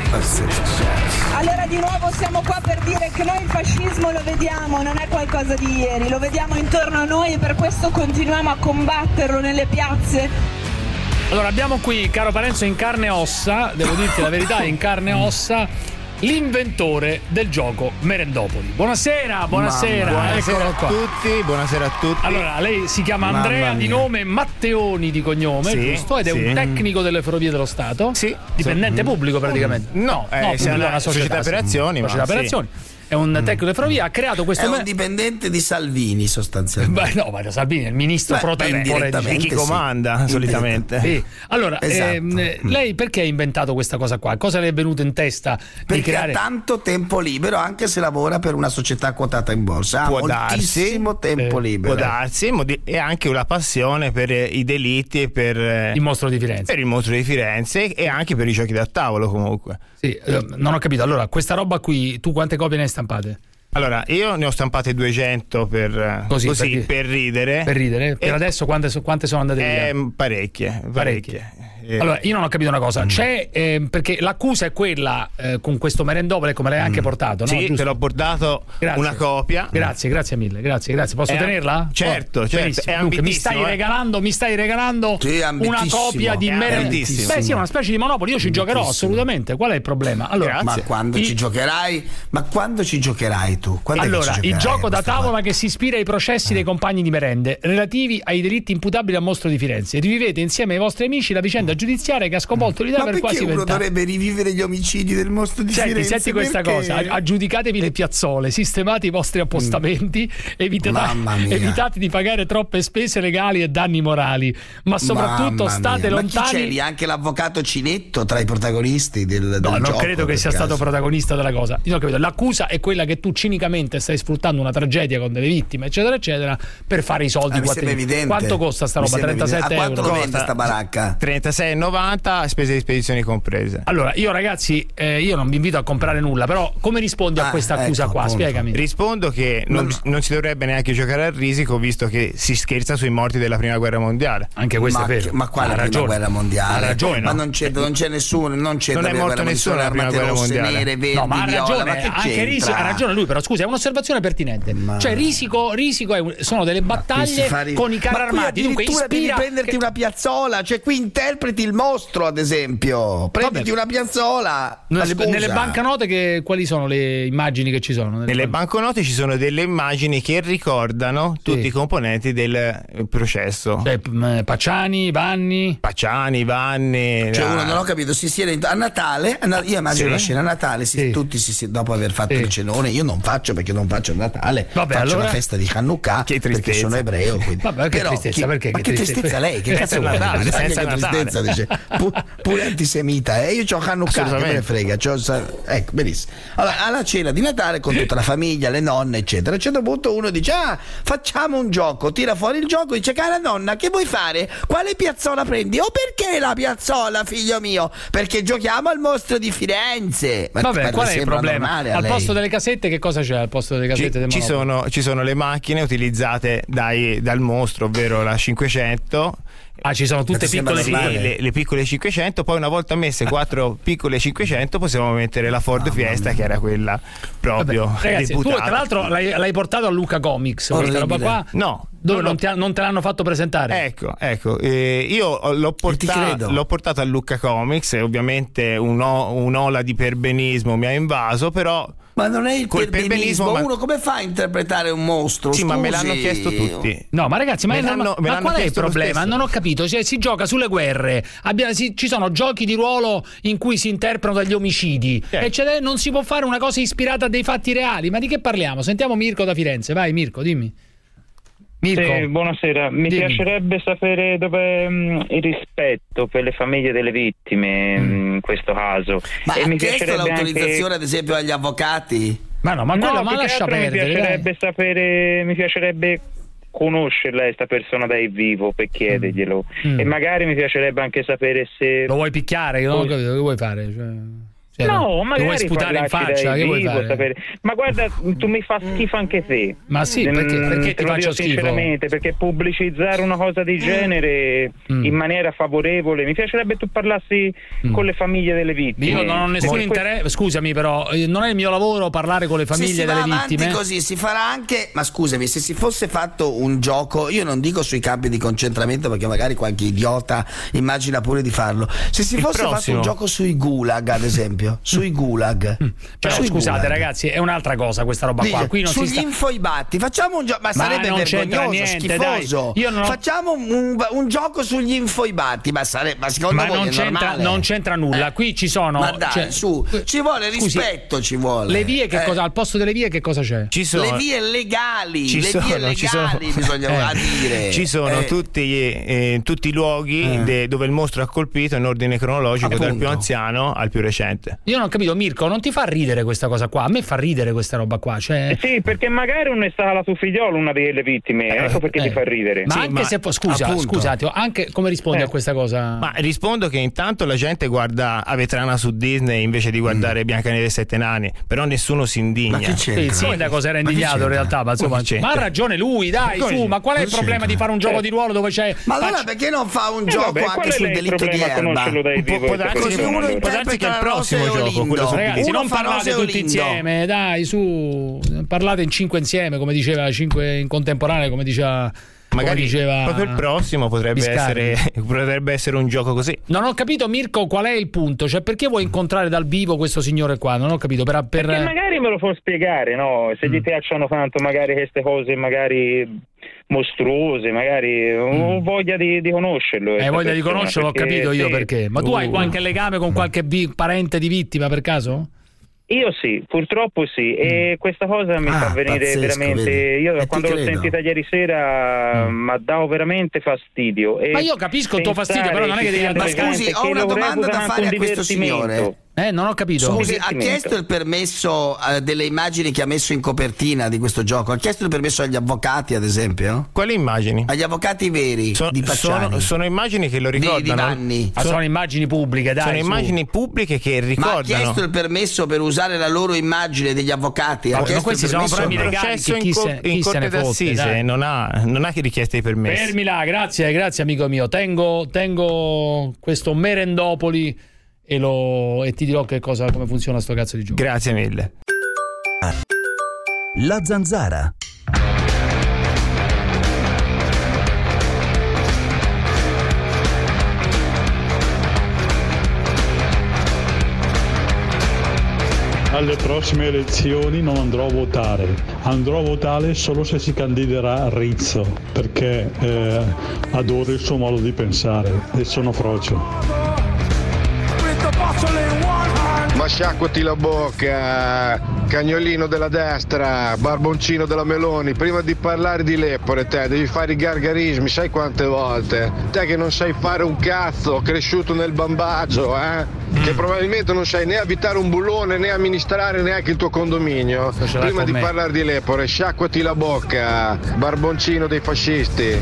Allora di nuovo siamo qua per dire che noi il fascismo lo vediamo, non è qualcosa di ieri, lo vediamo intorno a noi e per questo continuiamo a combatterlo nelle piazze. Allora abbiamo qui, caro Parenzo, in carne e ossa, devo dirti la verità, in carne e ossa l'inventore del gioco Merendopoli. Buonasera, buonasera. Buonasera a qua. tutti, buonasera a tutti. Allora, lei si chiama Mamma Andrea mia. di nome, Matteoni di cognome, sì, giusto? Ed è sì. un tecnico delle Ferrovie dello Stato? Sì. Dipendente sì. pubblico praticamente? No, eh, no siamo una società per azioni. Società ma per sì. azioni. È un tecnico delle ferrovie, ha creato questo. È un me- dipendente di Salvini, sostanzialmente. Beh, no, ma Salvini è il ministro Beh, pro tempore. E chi comanda sì. solitamente. Sì. Allora, esatto. ehm, lei perché ha inventato questa cosa qua? Cosa le è venuto in testa? Perché di creare... ha tanto tempo libero, anche se lavora per una società quotata in borsa. Ha Può moltissimo darsi, tempo eh, libero. Può darsi, e anche una passione per i delitti e per il mostro di Firenze. Per il mostro di Firenze e anche per i giochi da tavolo, comunque. Sì, eh, non ho capito. Allora, questa roba qui, tu quante copie ne hai stampate? Allora, io ne ho stampate duecento per, così, così per, per ridere. Per ridere? Per e adesso quante, quante sono andate via? Eh, parecchie, parecchie. parecchie. Eh. Allora, io non ho capito una cosa. C'è, eh, perché l'accusa è quella eh, con questo Merendopoli, come l'hai anche portato, no? Sì, Giusto? te l'ho portato grazie. una copia. Grazie, grazie mille, grazie, grazie. Posso è, tenerla? Certo, oh, certo. È Dunque, mi stai eh? regalando, mi stai regalando sì, una copia di Merendopoli. Beh, sì, è una specie di Monopoli. Io ci giocherò assolutamente. Qual è il problema? Allora, ma quando i... ci giocherai? Ma quando ci giocherai tu? Quando allora, ci il gioco da tavola volta? che si ispira ai processi eh. dei compagni di merende relativi ai delitti imputabili al mostro di Firenze. Rivivete insieme ai vostri amici la vicenda giudiziaria che ha sconvolto l'Italia per quasi vent'anni. Ma perché uno dovrebbe rivivere gli omicidi del mostro di senti, Firenze? Senti questa perché? cosa, aggiudicatevi le piazzole, sistemate i vostri appostamenti, mm. evitate, evitate di pagare troppe spese legali e danni morali, ma soprattutto Mamma state mia. lontani. Ma chi c'eri? Anche l'avvocato Cinetto tra i protagonisti del, del no, gioco? No, non credo che sia caso. stato protagonista della cosa. Io non ho capito. L'accusa è quella che tu cinicamente stai sfruttando una tragedia con delle vittime, eccetera, eccetera, per fare i soldi. Ah, mi sembra evidente. Quanto costa sta roba? trentasette euro. A quanto euro. lo vende sta baracca? trentasei e novanta, spese di spedizioni comprese. Allora, io ragazzi, eh, io non vi invito a comprare nulla, però come rispondi ah, a questa accusa ecco, qua? appunto. Spiegami. Rispondo che non, non, non si dovrebbe neanche giocare al risico, visto che si scherza sui morti della prima guerra mondiale. Anche questo ma, è vero. Ma quale prima ragione. guerra mondiale? Ha ragione, ma no? non c'è, non c'è nessuno, non c'è non è morto nessuno nella prima guerra mondiale. Nere, verdi, no, ma ha ragione, viola, ma che anche Risico, ha ragione lui, però scusa, è un'osservazione pertinente. Ma... Cioè Risico, Risico è un, sono delle battaglie fare... con i carri ma armati, dunque ispira devi prenderti che... una piazzola, cioè qui interpreti il mostro, ad esempio. Prenditi Vabbè. una piazzola. Nelle, nelle banconote che, quali sono le immagini che ci sono? Nelle, nelle banconote ci sono delle immagini che ricordano tutti sì. i componenti del processo. Cioè, Pacciani, Vanni. Pacciani, Vanni. Cioè la... uno non ho capito, si siede a Natale, io immagino sì. la scena a Natale, si, sì. tutti si, dopo aver fatto sì. il cenone, io non faccio perché non faccio il Natale, Vabbè, faccio allora... la festa di Hanukkah perché sono ebreo. Quindi. Vabbè, che Però, tristezza, chi... perché? Ma che tristezza, tristezza lei? Che cazzo vuole? Natale, senza che tristezza, dice. Pure antisemita, eh? Io ho Hanukkah, che me ne frega. Ecco, benissimo. Allora, alla cena di Natale con tutta la famiglia, le nonne, eccetera. A un certo punto uno dice: ah, facciamo un gioco, tira fuori il gioco, dice: cara nonna, che vuoi fare? Quale piazzola prendi? O perché la piazzola, figlio mio? Perché giochiamo al mostro di Firenze. Ma vabbè, qual è il problema? Al posto delle casette, che cosa c'è al posto delle casette? Ci, del ci, sono, ci sono le macchine utilizzate dai, dal mostro, ovvero la cinquecento. Ah, ci sono tutte piccole sì, le, le piccole cinquecento, poi una volta messe quattro piccole cinquecento possiamo mettere la Ford oh, Fiesta che era quella proprio. Vabbè, ragazzi, deputata. tu tra l'altro l'hai, l'hai portato a Luca Comics, questa roba qua? No. Dove non, non, ti, non te l'hanno fatto presentare? Ecco, ecco, eh, io l'ho, portato, l'ho portato a Lucca Comics e ovviamente un'o, un'ola di perbenismo mi ha invaso, però ma non è il perbenismo, perbenismo ma... uno come fa a interpretare un mostro? Sì, Scusi. ma me l'hanno chiesto tutti. No, ma ragazzi, ma, l'hanno, ma, ma qual è il problema? Non ho capito. Cioè, si gioca sulle guerre, abbia, si, ci sono giochi di ruolo in cui si interpretano dagli omicidi, eh. eccetera. Non si può fare una cosa ispirata a dei fatti reali. Ma di che parliamo? Sentiamo Mirko da Firenze. Vai, Mirko, dimmi. Mirko. Sì, buonasera. Mi Dimmi. piacerebbe sapere dove mh, il rispetto per le famiglie delle vittime mm. in questo caso. Ma e ha mi chiesto piacerebbe l'autorizzazione anche... ad esempio agli avvocati? Ma no, ma quello no, ma più che lascia altro perdere. Mi piacerebbe dai. sapere, mi piacerebbe conoscerla questa persona dai vivo per chiederglielo. Mm. E magari mi piacerebrebbe anche sapere se... Lo vuoi picchiare? Io non ho capito, che vuoi fare? Cioè... Cioè, no, lo magari vuoi sputare in faccia? Che vuoi fare? Sapere. Ma guarda, tu mi fa schifo anche te. Ma sì, perché, perché Te ti lo faccio dico schifo? sinceramente, perché pubblicizzare una cosa di genere Mm. in maniera favorevole, mi piacerebbe tu parlassi Mm. con le famiglie delle vittime. Io non ho nessun Perché interesse, scusami però, eh, non è il mio lavoro parlare con le Se famiglie si va delle avanti vittime. così si farà anche, ma scusami, se si fosse fatto un gioco, io non dico sui campi di concentramento perché magari qualche idiota immagina pure di farlo, se si Il fosse prossimo. fatto un gioco sui gulag ad esempio, sui gulag. Però Sui scusate gulag. ragazzi, è un'altra cosa questa roba qua. Dice, Qui non sugli si sta... infoibatti facciamo un gioco, ma, Ma sarebbe non c'entra vergognoso, niente, schifoso. dai. Io non ho- Facciamo un, un gioco sugli infoibatti, ma, sarebbe, ma secondo Ma voi non è c'entra, normale? non c'entra nulla. Eh. Qui ci sono. Ma dai, cioè- su, ci vuole Scusi, rispetto, ci vuole. Le vie che Eh. cosa? Al posto delle vie che cosa c'è? Ci sono, Le vie legali, ci le sono, vie legali ci sono- bisogna eh, dire. Ci sono Eh. tutti, gli- eh, tutti i luoghi Eh. de- dove il mostro ha colpito in ordine cronologico, dal Appunto. più anziano al più recente. Io non ho capito, Mirko, non ti fa ridere questa cosa qua? A me fa ridere questa roba qua. Cioè... Eh sì, perché magari non è stata la tua figliola una delle vittime, ecco perché eh. ti fa ridere. Ma Sì, anche ma se scusa, appunto. scusate, anche come rispondi Eh. a questa cosa? Ma rispondo che intanto la gente guarda Avetrana su Disney invece di guardare Biancaneve e Sette Nani, però nessuno si indigna. Ma che Sì, c'entra? il sindaco si era Ma che indignato in c'entra? realtà, ma insomma, Ma che c'entra? ma ha ragione lui, dai, Ma come su, c'entra? ma qual è il Cosa problema c'entra? di fare un gioco di ruolo dove c'è Ma allora faccia- perché non fa un Eh, gioco vabbè, qual anche è sul il delitto di problema a erba? conoscerlo dai Può- vivo? può questa darsi- persona, uno allora? può darsi che è il interpreta prossimo Rose e gioco, Olindo. quello su Ragazzi, Uno non fa parlate Rose e tutti Olindo. insieme, dai, su, parlate in cinque insieme, come diceva cinque in contemporanea, come diceva come Magari diceva proprio il prossimo potrebbe Biscardi. essere, potrebbe essere un gioco così. Non ho capito, Mirko, qual è il punto? Cioè, perché vuoi incontrare dal vivo questo signore qua? Non ho capito. Per, per... Perché magari me lo può spiegare, no? Se gli piacciono tanto magari queste cose magari mostruose, magari ho voglia di, di conoscerlo. Hai questa voglia di persona, conoscerlo, ho perché- capito io sì. perché. Ma tu hai Uh. qualche legame con qualche vi- parente di vittima per caso? Io sì, purtroppo sì, e questa cosa mi Ah, fa venire pazzesco, veramente. vedi. Io E ti quando l'ho credo. sentita ieri sera mi ha dato veramente fastidio. E Ma io capisco il tuo pensare fastidio, però non è che devi sia andare- Ma scusi, elegante, ho che una lo domanda reputa da anche fare un a questo divertimento. signore. Eh, non ho capito. Scusi, ha divertimento. chiesto il permesso eh, delle immagini che ha messo in copertina di questo gioco? Ha chiesto il permesso agli avvocati, ad esempio? Quali immagini? Agli avvocati veri So- di Pacciani? sono, sono immagini che lo Di- di ricordano. Vanni. Ah, sono immagini pubbliche, dai. sono su. immagini pubbliche che Ma ha ricordano. chiesto il permesso per usare la loro immagine degli avvocati? Ha Ma chiesto questi il sono permesso? problemi Il legali, processo che chi in, se- co- chi in se ne corte fotte, d'assise dai. non ha, non ha richiesta di permessi. Fermi là, grazie, grazie amico mio. Tengo, tengo questo merendopoli e, lo, e ti dirò che cosa, come funziona sto cazzo di gioco. Grazie mille. La Zanzara. Alle prossime elezioni non andrò a votare, andrò a votare solo se si candiderà Rizzo, perché eh, adoro il suo modo di pensare e sono frocio. Ma sciacquati la bocca, cagnolino della destra, barboncino della Meloni, prima di parlare di Lepore te devi fare i gargarismi, sai quante volte? Te che non sai fare un cazzo, cresciuto nel bambagio, eh? Che probabilmente non sai né abitare un bullone né amministrare neanche il tuo condominio. ce l'hai Prima con di me. parlare di Lepore, sciacquati la bocca, barboncino dei fascisti.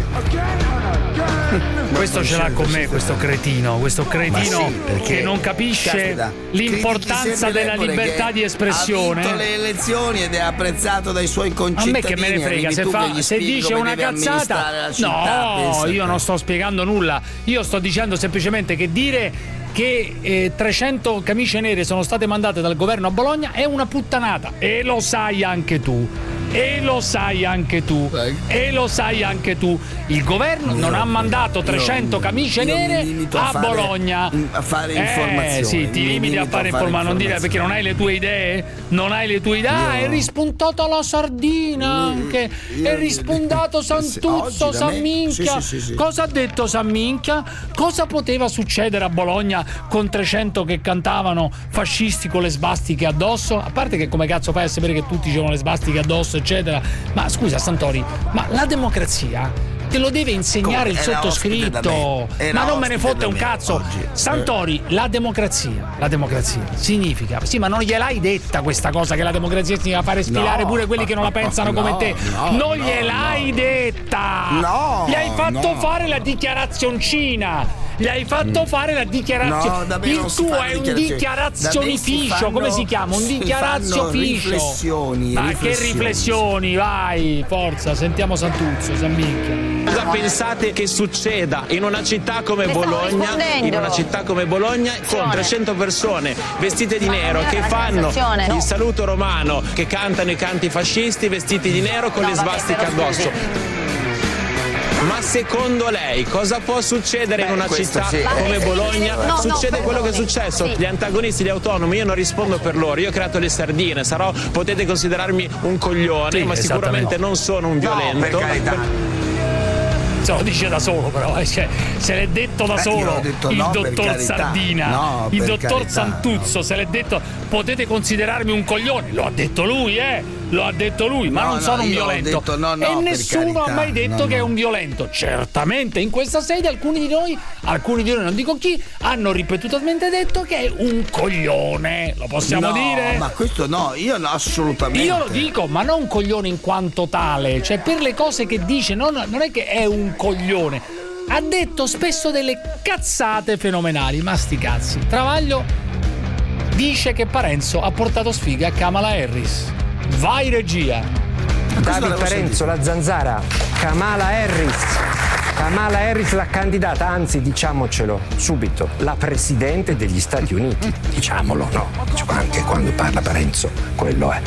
Questo ce l'ha con me, questo cretino, questo cretino Ma sì, perché- che non capisce Caspita, l'importanza critichi sempre della Lepore libertà che di espressione. Ha vinto le elezioni ed è apprezzato dai suoi A concittadini. me che me ne frega, arrivi se, tu fa- che gli se spieghi dice come una deve amministrare cazzata, la città, no, pensa io te. non sto spiegando nulla, io sto dicendo semplicemente che dire che eh, trecento camicie nere sono state mandate dal governo a Bologna è una puttanata e lo sai anche tu. E lo sai anche tu, e lo sai anche tu. Il governo non ha mandato trecento camicie io mi nere limito a a fare- Bologna. a fare Eh, informazioni, sì, ti mi limiti a limito fare a fare informazioni, non dire informazioni. perché non hai le tue idee, non hai le tue idee. Ah, Io- è rispuntato la sardina anche, io- è rispuntato Santuzzo, oggi da me- Samminchia. sì, sì, sì, sì. Cosa ha detto Samminchia? Cosa poteva succedere a Bologna con trecento che cantavano fascisti con le svastiche addosso? A parte che come cazzo fai a sapere che tutti c'erano le svastiche addosso e eccetera. Ma scusa Santori, ma la democrazia te lo deve insegnare il sottoscritto, ma non me ne fotte un cazzo. Oggi. Santori, la democrazia, la democrazia significa, sì, ma non gliel'hai detta questa cosa che la democrazia significa fare sfilare no, pure quelli che non la pensano no, come te, no, non no, gliel'hai no. detta, no, gli hai fatto no. fare la dichiarazioncina. Gli hai fatto fare la dichiarazione. No, il tuo è un dichiarazionificio. Come si chiama? Un dichiarazioficio. Riflessioni. Ma riflessioni. Che riflessioni? Vai, forza, sentiamo Santuzzo, San Minchia. Cosa pensate che succeda in una città come Le Bologna, in una città come Bologna, con trecento persone vestite di nero che fanno il saluto romano, che cantano i canti fascisti vestiti di nero con le svastiche addosso? Ma secondo lei cosa può succedere Beh, in una città sì. come Bologna? No, Succede no, quello che è successo, sì. gli antagonisti, gli autonomi, io non rispondo per loro, io ho creato le sardine, sarò, potete considerarmi un coglione, sì, ma sicuramente non sono un violento. No, per carità. Se lo dice da solo però, eh. cioè, se l'è detto da Beh, solo detto il no, dottor Sardina, no, il dottor carità, Santuzzo, no. se l'è detto potete considerarmi un coglione, lo ha detto lui, eh. Lo ha detto lui, ma no, non no, sono un violento. Detto, no, no, e nessuno carità, ha mai detto no, che no. è un violento. Certamente in questa sede alcuni di noi, alcuni di noi, non dico chi, hanno ripetutamente detto che è un coglione. Lo possiamo no, dire? Ma questo no, io no, assolutamente. Io lo dico, ma non un coglione in quanto tale. Cioè, per le cose che dice, non, non è che è un coglione. Ha detto spesso delle cazzate fenomenali, ma sti cazzi. Travaglio dice che Parenzo ha portato sfiga a Kamala Harris. Vai regia. David Parenzo, la zanzara, Kamala Harris. Kamala Harris la candidata, anzi diciamocelo subito, la presidente degli Stati Uniti. Diciamolo, no? Anche quando parla Parenzo, quello è.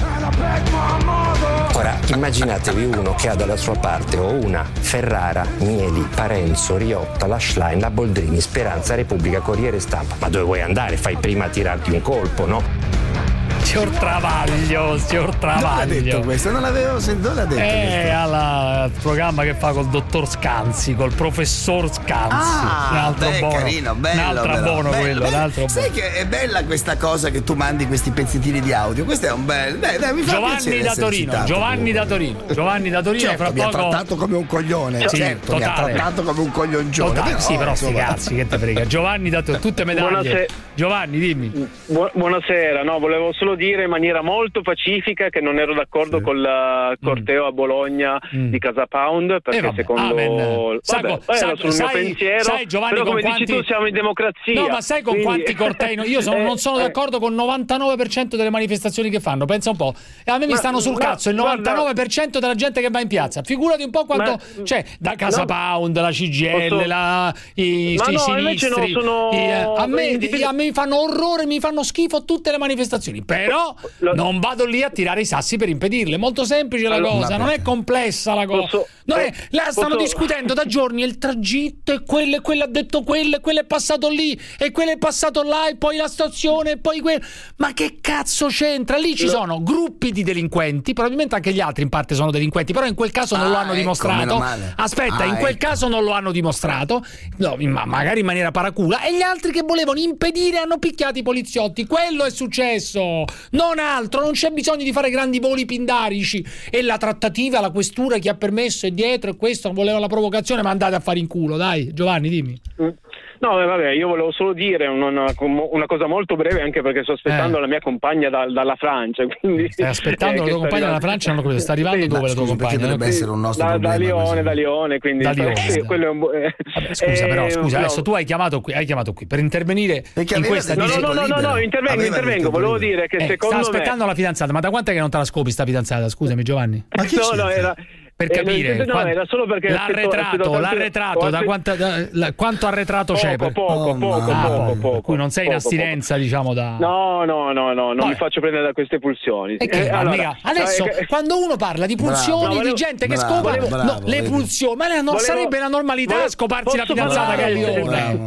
Ora, immaginatevi uno che ha dalla sua parte o una Ferrara, Mieli, Parenzo, Riotta, la Schlein, la Boldrini, Speranza, Repubblica, Corriere Stampa. Ma dove vuoi andare? Fai prima a tirarti un colpo, no? Signor Travaglio, signor Travaglio. Non l'ha detto questo, non l'avevo sentito, l'ha detto. Eh, al programma che fa col dottor Scanzi, col professor Scanzi. Ah, un altro beh, buono. Carino, bello. Un altro però. buono bello, quello, bello. Un altro Sai buono. Che è bella questa cosa che tu mandi questi pezzettini di audio. Questo è un bel. Dai, dai, mi fa Giovanni da Torino, citato, Giovanni da Torino. Giovanni da Torino, certo, fra mi poco. Mi ha trattato come un coglione, sì, certo, totale. mi ha trattato come un cogliongione. Totale, sì, però sti cazzi, che te frega. Giovanni da Torino, tutte medaglie. Buonasera. Giovanni, dimmi. Bu- buonasera, no, volevo solo dire in maniera molto pacifica che non ero d'accordo sì. con il corteo mm. a Bologna mm. di Casa Pound, perché eh, secondo vabbè, vabbè, sai, era sul sai, mio pensiero, sai, Giovanni, però come quanti... dici tu siamo in democrazia. No, ma sai con quindi... quanti cortei? Io sono, non sono d'accordo con il novantanove per cento delle manifestazioni che fanno, pensa un po'. E a me ma, mi stanno sul ma, cazzo il novantanove per cento della gente che va in piazza. Figurati un po' quanto ma, c'è da Casa no, Pound, la C G I L, posso... la, i, ma i no, sinistri. No, sono... i, a, me, a me mi fanno orrore, mi fanno schifo tutte le manifestazioni, però lo... non vado lì a tirare i sassi per impedirle. Molto semplice la allora, cosa, non è complessa la cosa. Posso, non è, la stanno posso... discutendo da giorni il tragitto e quello e quello ha detto quello e quello è passato lì e quello è passato là e poi la stazione e poi quello. Ma che cazzo c'entra? Lì ci sono gruppi di delinquenti, probabilmente anche gli altri in parte sono delinquenti, però in quel caso non ah, lo hanno ecco, dimostrato. Aspetta, ah, in quel ecco. caso non lo hanno dimostrato, no, ma magari in maniera paracula, e gli altri che volevano impedire hanno picchiato i poliziotti. Quello è successo, non altro. Non c'è bisogno di fare grandi voli pindarici e la trattativa, la questura, chi ha permesso è dietro e questo voleva la provocazione, ma andate a fare in culo, dai. Giovanni, dimmi. Mm. No, vabbè, io volevo solo dire una, una cosa molto breve, anche perché sto aspettando eh. la mia compagna da, dalla Francia. Quindi, stai aspettando eh, la tua compagna dalla Francia? Non lo credo, sta arrivando sì, dove la tua compagna? Dovrebbe essere un nostro da, problema. Da Lione, da Lione, quindi da Lione. Sì, quello è un bu- eh, vabbè, scusa, però, scusa, adesso no. tu hai chiamato qui, hai chiamato qui per intervenire perché in questa no, no, no, no, no, intervengo, aveva intervengo. Volevo dire che eh, secondo me sta aspettando me... la fidanzata, ma da quant'è che non te la scopi sta fidanzata? Scusami, Giovanni. Ma chi no, no, era per capire eh, no, quanto, era solo perché l'arretrato, aspetto, l'arretrato aspetto, da quanta, da, la, quanto arretrato poco, c'è? Per... Poco, oh, poco, ah, poco, poco, poco, cui non sei poco, in astinenza, poco. diciamo da. No, no, no, no, non Vabbè. mi faccio prendere da queste pulsioni. E che, eh, allora, amica, adesso eh, quando uno parla di pulsioni bravo, di volevo, gente che bravo, scopa volevo, no, bravo, le volevo, pulsioni, ma non volevo, sarebbe la normalità volevo, scoparsi la fidanzata che è Lione.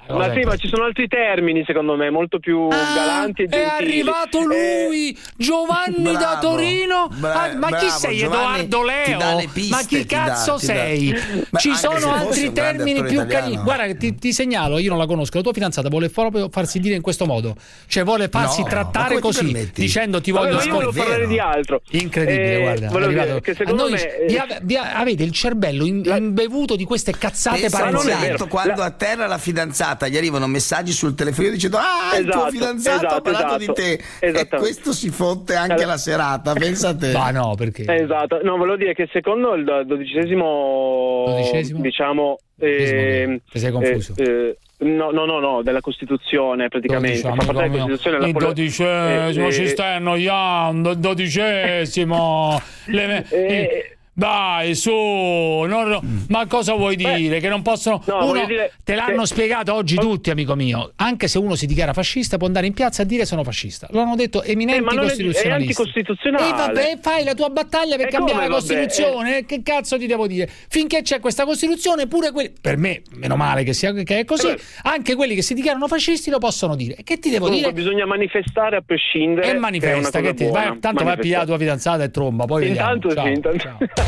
Ma sì, ma ci sono altri termini secondo me molto più ah, galanti e gentili. È arrivato lui, eh, Giovanni bravo, da Torino. Bra- ah, ma bravo, chi sei, Giovanni, Edoardo Leo? Piste, ma chi cazzo dà, sei? Dà. Ci sono altri termini più carini. Guarda, ti, ti segnalo, io non la conosco. La tua fidanzata vuole proprio farsi dire in questo modo, cioè vuole farsi no, trattare così, dicendo ti voglio scoprire. Io volevo parlare di altro. Incredibile, eh, guarda. È arrivato. Che secondo noi me vi, vi avete il cervello imbevuto di queste cazzate parenziali. Quando a terra la fidanzata gli arrivano messaggi sul telefono dicendo ah esatto, il tuo fidanzato esatto, ha parlato esatto, di te e questo si fotte anche allora. La serata, pensa a te. Ma no, perché? Esatto, no, volevo dire che secondo il dodicesimo, dodicesimo? diciamo eh, ti sei confuso? Eh, eh, No, no, no, no, della Costituzione praticamente. Fa parte della Costituzione. Il dodicesimo, eh, ci eh, stai annoiando, il dodicesimo. le, eh, eh, Dai, su, non, ma cosa vuoi dire? Beh, che non possono. No, uno, dire, te l'hanno che... spiegato oggi tutti, amico mio. Anche se uno si dichiara fascista, può andare in piazza a dire sono fascista. Lo hanno detto eminenti eh, costituzionalisti. È, è anticostituzionale. E vabbè, fai la tua battaglia per e cambiare come, la Costituzione. Eh. Che cazzo ti devo dire? Finché c'è questa Costituzione, pure quelli. Per me, meno male che, sia, che è così, eh anche quelli che si dichiarano fascisti lo possono dire. Che ti devo Comunque, dire? Bisogna manifestare a prescindere. E manifesta, che ti vai, tanto vai a pigliare la tua fidanzata e tromba. Poi intanto vediamo. Sì, intanto. Ciao.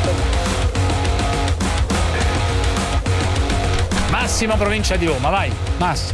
Massimo, provincia di Roma, vai, Massimo.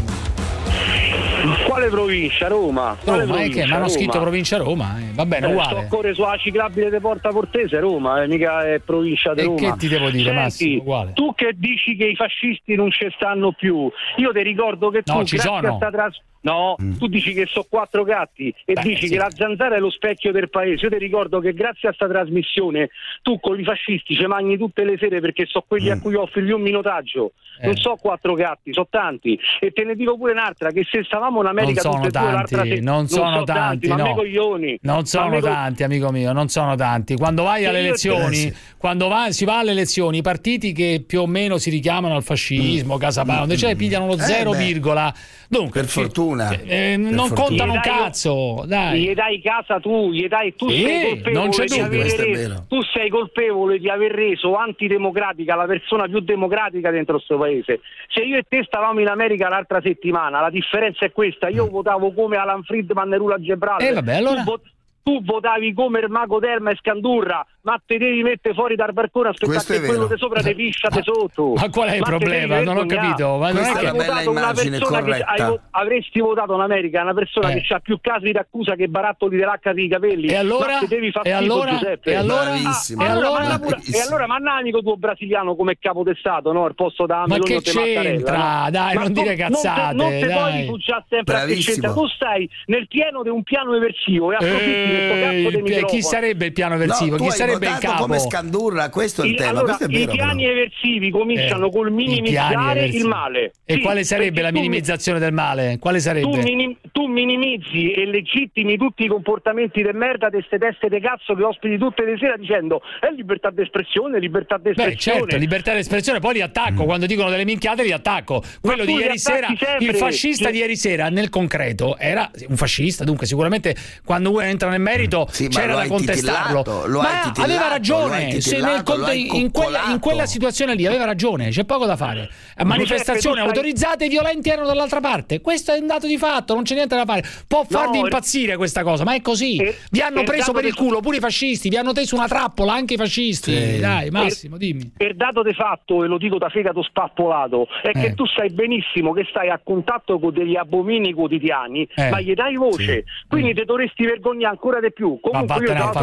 Quale provincia? Roma. Quale Roma, provincia? È che mi hanno scritto provincia Roma, eh. Va bene, eh, uguale. Corre sulla ciclabile di Porta Portese, Roma, eh, mica è provincia di Roma. E che ti devo dire, Senti, Massimo, uguale. Tu che dici che i fascisti non ci stanno più, io ti ricordo che tu no, ci sono. a sta tras- No, mm. tu dici che so quattro gatti e Beh, dici sì. che la zanzara è lo specchio del paese. Io ti ricordo che grazie a sta trasmissione tu con i fascisti ci mangi tutte le sere perché so quelli mm. a cui offri io un minutaggio. Eh. Non so quattro gatti, so tanti. E te ne dico pure un'altra, che se stavamo in America non tutte e due l'altra se... non sono non so tanti, tanti no. ma me coglioni. Non sono me tanti, co... amico mio, non sono tanti. Quando vai alle elezioni, quando va, si va alle elezioni, i partiti che più o meno si richiamano al fascismo, mm. Casa Pound, cioè pigliano lo zero eh virgola. Dunque, per fortuna. Eh, non fortuna. contano un cazzo, dai. Gli dai casa tu, gli dai tu sì, sei colpevole non c'è di dubbio, aver reso, tu sei colpevole di aver reso antidemocratica la persona più democratica dentro questo paese. Se io e te stavamo in America l'altra settimana, la differenza è questa, io mm. votavo come Alan Friedman e Rula Gebrale. Eh vabbè, allora tu, tu votavi come Ermago Terma e Scandurra, ma te devi mettere fuori dal barcone a aspettare che quello di sopra te piscia te sotto. Ma qual è il ma problema? Non ho capito. Ma non è che una bella immagine corretta. Che hai, avresti votato in America una persona eh. che ha più casi d'accusa che barattoli dell'H di capelli. E allora? Ma te devi far e allora? Giuseppe. E allora? Ah, e allora? Pure, e allora manna amico tuo brasiliano come capotestato, no? Al posto da Ma che c'entra? No? Dai, ma non tu, dire cazzate. Non te, non te puoi rifugiare sempre a che c'entra. Tu stai nel pieno di un piano eversivo e approfitti di questo cazzo di microfono. Chi sarebbe il piano eversivo? No, Chi sarebbe il capo? Come Scandurra, questo è il, il tema. Allora, questo è vero, i piani però. eversivi cominciano eh, col minimizzare il male. E sì, quale sarebbe la minimizzazione del male? Quale sarebbe? Tu, minim, tu minimizzi e legittimi tutti i comportamenti de merda di ste teste de cazzo che ospiti tutte le sere dicendo è libertà d'espressione, libertà d'espressione. Beh, certo, libertà d'espressione, poi li attacco. Mm. Quando dicono delle minchiate li attacco. Quello di ieri sera, sempre. Il fascista sì. di ieri sera, nel concreto, era un fascista. Dunque, sicuramente quando uno entra nel merito sì, c'era da contestarlo. Lo ma titillato, aveva ragione. Se nel, in, quella, in quella situazione lì aveva ragione, c'è poco da fare. A manifestazioni autorizzate, i violenti erano dall'altra parte. Questo è un dato di fatto, non c'è niente da fare. Può farvi no, impazzire questa cosa, ma è così. Eh, vi hanno preso per il culo pure i fascisti, vi hanno teso una trappola anche i fascisti. Sì. Dai, Massimo, per, dimmi. Per dato di fatto, e lo dico da fegato spappolato, è eh. che tu sai benissimo che stai a contatto con degli abomini quotidiani, eh. ma gli dai voce. Sì. Quindi mm. te dovresti vergognare ancora di più. Comunque io ho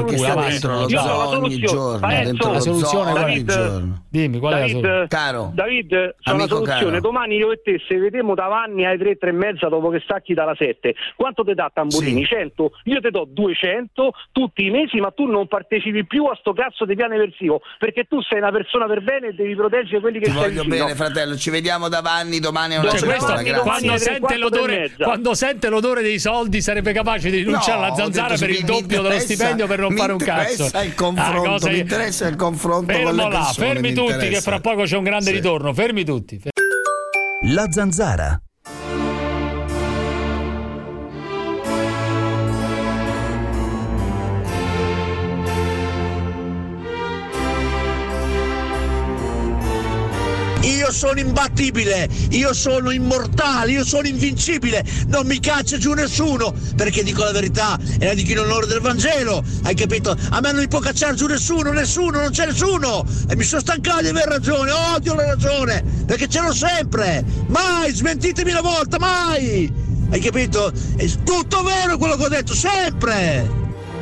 la soluzione. La soluzione David, giorno. Dimmi qual David, è la soluzione. Caro, David, c'è una soluzione. Caro. Domani io e te se vediamo da Vanni alle tre, tre e mezza dopo che stacchi dalla sette, quanto ti dà Tamburini? Sì. cento? Io ti do duecento tutti i mesi, ma tu non partecipi più a sto cazzo di piano eversivo perché tu sei una persona per bene e devi proteggere quelli che ti stai voglio vicino. bene, fratello, ci vediamo da Vanni domani a una cioè, certa questo, quando, sente l'odore, quando sente l'odore dei soldi sarebbe capace di rinunciare no, alla zanzara per il doppio dello stipendio per non fare un cazzo. Il confronto, ah, mi interessa il confronto fermo con le là, persone, fermi tutti che fra poco c'è un grande sì. ritorno, fermi tutti. La zanzara. Io sono imbattibile, io sono immortale, io sono invincibile, non mi caccia giù nessuno, perché dico la verità e la dico in onore del Vangelo, hai capito? A me non mi può cacciare giù nessuno, nessuno, non c'è nessuno, e mi sono stancato di aver ragione, odio la ragione, perché ce l'ho sempre, mai, smentitemi una volta, mai, hai capito? È tutto vero quello che ho detto, sempre!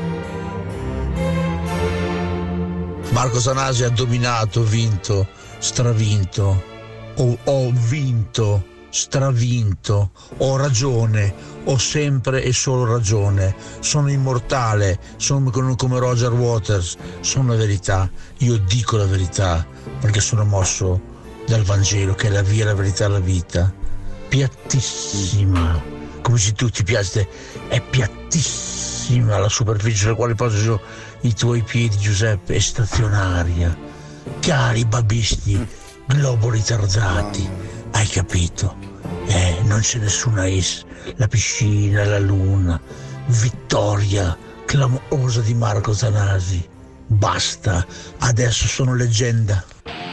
Marco Sanasi ha dominato, vinto, stravinto, ho, ho vinto, stravinto, ho ragione, ho sempre e solo ragione, sono immortale, sono come Roger Waters, sono la verità, io dico la verità, perché sono mosso dal Vangelo, che è la via, la verità e la vita, piattissima, come se tu ti piace, è piattissima la superficie sulla quale poso i tuoi piedi, Giuseppe, è stazionaria, cari babisti, globo ritardati, hai capito? Eh, non c'è nessuna is, la piscina, la luna, vittoria clamorosa di Marco Sanasi, basta, adesso sono leggenda.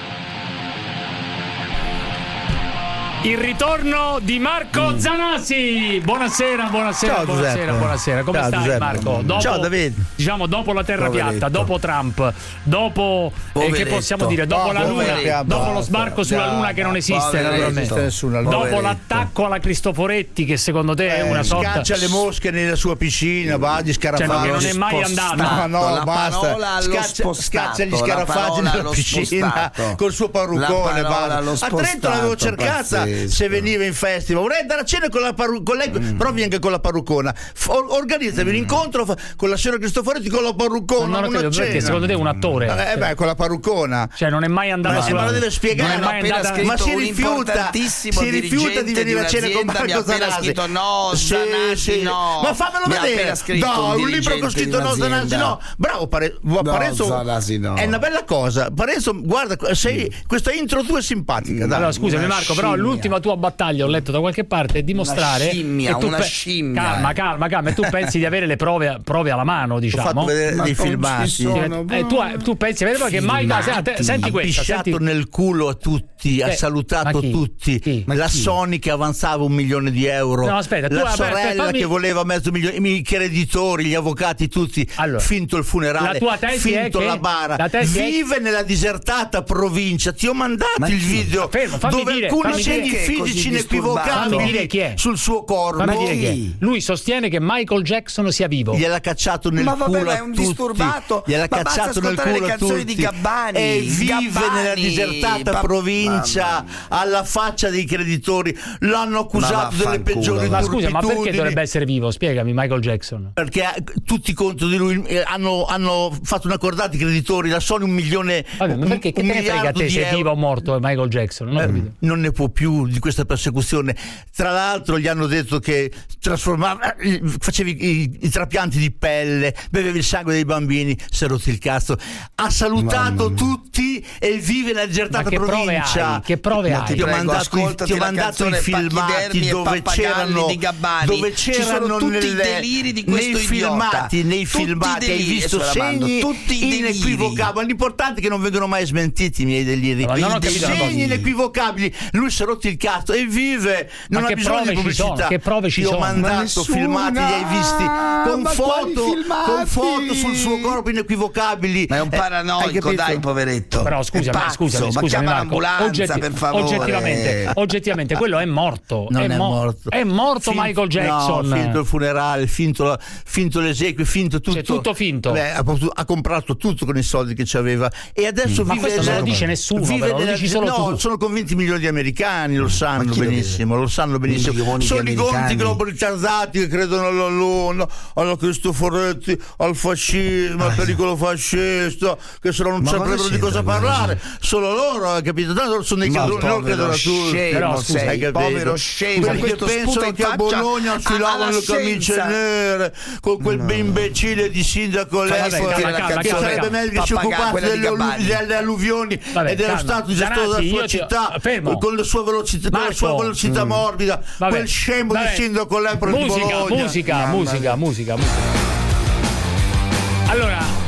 Il ritorno di Marco mm. Zanasi. Buonasera, buonasera, Ciao, buonasera, Giuseppe. buonasera. Come Ciao, stai, Giuseppe. Marco? Dopo, Ciao, David. Diciamo dopo la terra Poveretto. piatta, dopo Trump, dopo eh, che possiamo dire, dopo la luna, Poveretto. dopo lo sbarco sulla Già, luna che non esiste, poveretto. naturalmente. Non esiste nessuno, Dopo poveretto. l'attacco alla Cristoforetti, che secondo te è una sorta. Scaccia le mosche nella sua piscina, va di scarafaggi. Cioè, non è mai andata. No, no, La basta. parola allo Scaccia, spostato, scaccia gli la scarafaggi parola nella allo piscina spostato. col suo parruccone. La parola va. allo A Trento l'avevo spostato, cercata pazzesco. se veniva in festival. Vorrei andare a cena con, la parru- con lei, Mm. però vieni anche con la parruccona. F- organizzami un incontro fa- con la signora Cristoforetti con la parruccona. Ma non ho una capito, perché cena. secondo te è un attore? Eh beh, con la parruccona. Cioè, non è mai andata Ma, sulla. ma lo deve spiegare, non è mai appena andata. scritto ma si un rifiuta, importantissimo si rifiuta di dirigente venire di a cena con un'azienda, mi ha Marco appena Zanasi. scritto no, Sì, Zanasi sì. no. Ma fammelo Mi ha vedere. appena scritto No, un un libro dirigente che ho di scritto no, un'azienda. Zanasi no. Bravo, Pare- Parenzo. Zanasi no. È una bella cosa. Parenzo, guarda, sei, questa intro tua è simpatica. Dai. Allora, scusami, Una Marco, però scimmia. l'ultima tua battaglia, ho letto da qualche parte, è dimostrare. Una scimmia, che tu una scimmia. Calma, calma, calma. E tu pensi di avere le prove, prove alla mano, Ho diciamo. fatto vedere Ma dei non ci filmati. sono. Eh, tu, tu pensi di avere che mai da. Senti, senti Ha questa. pisciato Senti. nel culo a tutti, ha Eh, salutato ma chi? tutti. Chi? La Sony che avanzava un milione di euro. No, aspetta, tu- la vabbè, sorella fammi- che voleva mezzo milione, i creditori, gli avvocati, tutti. Allora, finto il funerale, la tua tesi è finto che- la bara. la tesi è- Vive nella disertata provincia. Ti ho mandato Ma il chi? video Fermo, fammi dove dire, alcuni fammi segni dire che è così fisici disturbato. Fammi dire inequivocabili chi è. sul suo corpo. Fammi dire che Chi? lui sostiene che Michael Jackson sia vivo. Gliel'ha cacciato nel Ma vabbè, culo ma a è un tutti. disturbato. Gliel'ha Ma basta cacciato nel ascoltare culo le a canzoni tutti. di Gabbani. E vive Gabbani, nella disertata pa- provincia alla faccia dei creditori. L'hanno accusato Ma delle peggiori Ma scusa, ma perché turpitudini. dovrebbe essere vivo? Spiegami, Michael Jackson. Perché eh, tutti contro di lui eh, hanno, hanno fatto un accordato i creditori, la Sony un milione Vabbè, ma perché che un te ne frega a miliardo te di se è euro. vivo o morto Michael Jackson? Non ho Eh, capito. non ne può più di questa persecuzione. Tra l'altro gli hanno detto che trasformava, eh, facevi i, i trapianti di pelle, bevevi il sangue dei bambini, si è rotto il cazzo. Ha salutato tutti e vive nella desertata Ma che prove provincia. hai? Che prove Ma hai? Ti ho Prego, mandato, i- ascoltati ti ho la mandato i canzone filmati Pachidermi e dove Pappagalli c'erano di Gabbani. dove Ci c'erano sono tutti i nelle- deliri di questo nei idiota. filmati, nei Tutti i filmati hai deliri, visto adesso la mando, segni tutti i deliri. inequivocabili. L'importante è che non vengono mai smentiti i miei deliri. Ma non ho capito una cosa. Segni inequivocabili. Lui si è rotto il cazzo e vive. Non Ma ha che bisogno prove di ci pubblicità. sono? Che prove ci Ti ho sono? Ma mandato nessuna. filmati, li hai visti con Ma quali foto, filmati? con foto sul suo corpo inequivocabili. Ma è un Eh, hai paranoico, capito? dai, poveretto. Però È scusami, pazzo, scusami, ma scusami chiama Marco. l'ambulanza, Oggetti- per favore. oggettivamente, oggettivamente, quello è morto. Non è, mo- morto. È morto Fin- Michael Jackson. No, finto il funerale, finto, la- finto l'esequio, finto tutto. Cioè, tutto finto. Beh, ha, potuto- ha comprato tutto con i soldi che aveva e adesso Ma vive questo non lo nella- dice nessuno, vive però, lo nella- dici solo no, tu. sono convinti milioni di americani, lo sanno chi lo benissimo, lo sanno benissimo. Milioni di Sono i gonti americani. globalizzati che credono alla luna, alla Cristoforetti, al fascismo, al pericolo fascista, che se no non Ma saprebbero cosa di cosa c'entra, parlare. Solo loro, hai capito? Tanto loro sono dei Ma cadroni, non povero credono a tutti. scemo Però, scusa, sei, hai capito? povero scemo. Quelli che Questo pensano sputa in che a faccia Bologna a- sfilavano alla le camicie scienza. nere con quel imbecille di sindaco Vabbè, all'epoca calma, che calma, calma, sarebbe calma. meglio che si Pappagallo, occupasse quella di delle, allu- Gabbani. delle alluvioni Vabbè, e dello calma. stato gestore della Zanatti, sua io ti- città fermo. con la sua velocità, con la sua Marco. velocità morbida. Vabbè, Quel scemo vabbè. di sindaco Lepro di Musica, Bologna. musica, Mamma musica, mia. musica, musica. Allora,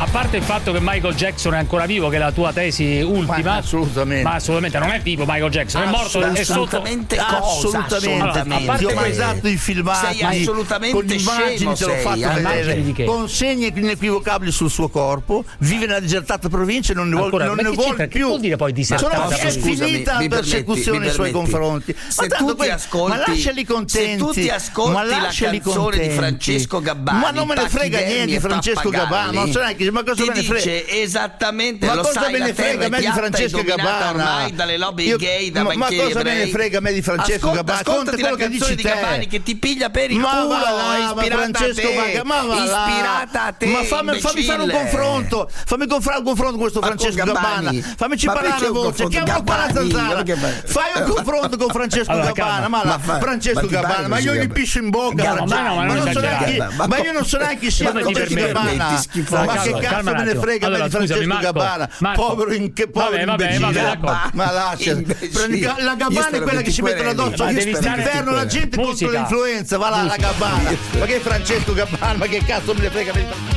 a parte il fatto che Michael Jackson è ancora vivo, che è la tua tesi ultima, ma assolutamente, ma assolutamente non è vivo Michael Jackson, è morto, è sotto. Assolutamente, assolutamente. Allora, a parte ho questo, esatto i filmati, sei assolutamente con immagini scemo, te l'ho sei, fatto vedere, consegne inequivocabili sul suo corpo, vive nella disertata provincia e non ne vuole, Ancora, non ma ne che vuole c'entra? più. Che vuol dire poi disertata? È finita la persecuzione nei suoi confronti. Se ma tu ti poi, ascolti, ma lasciali contenti, se tu ti ascolti ma la lasciali canzone contenti. di Francesco Gabbani, ma non me ne frega niente di Francesco Gabbani, non so neanche, ma cosa ti me ne frega? dice esattamente, ma lo cosa sai, me ne la terra frega a me è di piatta Francesco e dominata Gabbana ormai dalle lobby Io, gay, da ma, ma banchieri cosa ebrei. me ne frega a me di Francesco Ascolta, Gabbana? ascoltati Conta quello la che canzone dici di te. Gabbani che ti piglia per il ma culo, va là, è ma ispirata Francesco a te, Gabbana, ma va là. ispirata a te, ma fammi, fammi fare un imbecille. confronto, fammi fare un confronto con questo Ma Francesco con Gabbani? Gabbana, fammici Ma parlare perché a un voce, confronto? chiamalo qua la Gabbani, zanzara, che bello. fai un confronto con Francesco Allora, Gabbana, ma, ma la, fa- Francesco ma ti Gabbana, pare ma io così, gli Gabbani? piscio in bocca, Gabbani, Francesco. ma no, ma non non so esagerare. neanche, Ma ma co- io non so neanche chi sia Come ti Francesco permetti? Gabbana, Schifoso. ma che Calma, cazzo calma un me ne attimo. frega a me Allora, di Francesco scusami, Marco, Gabbana, Marco. povero in che povero Vabbè, vabbè, imbecille. vabbè, d'accordo. Ma lascia, prendi- la Gabbana è quella che si mettono addosso Ma devi stare- d'inverno la gente contro Musica. l'influenza, va là la Gabbana, ma che Francesco Gabbana, ma che cazzo me ne frega?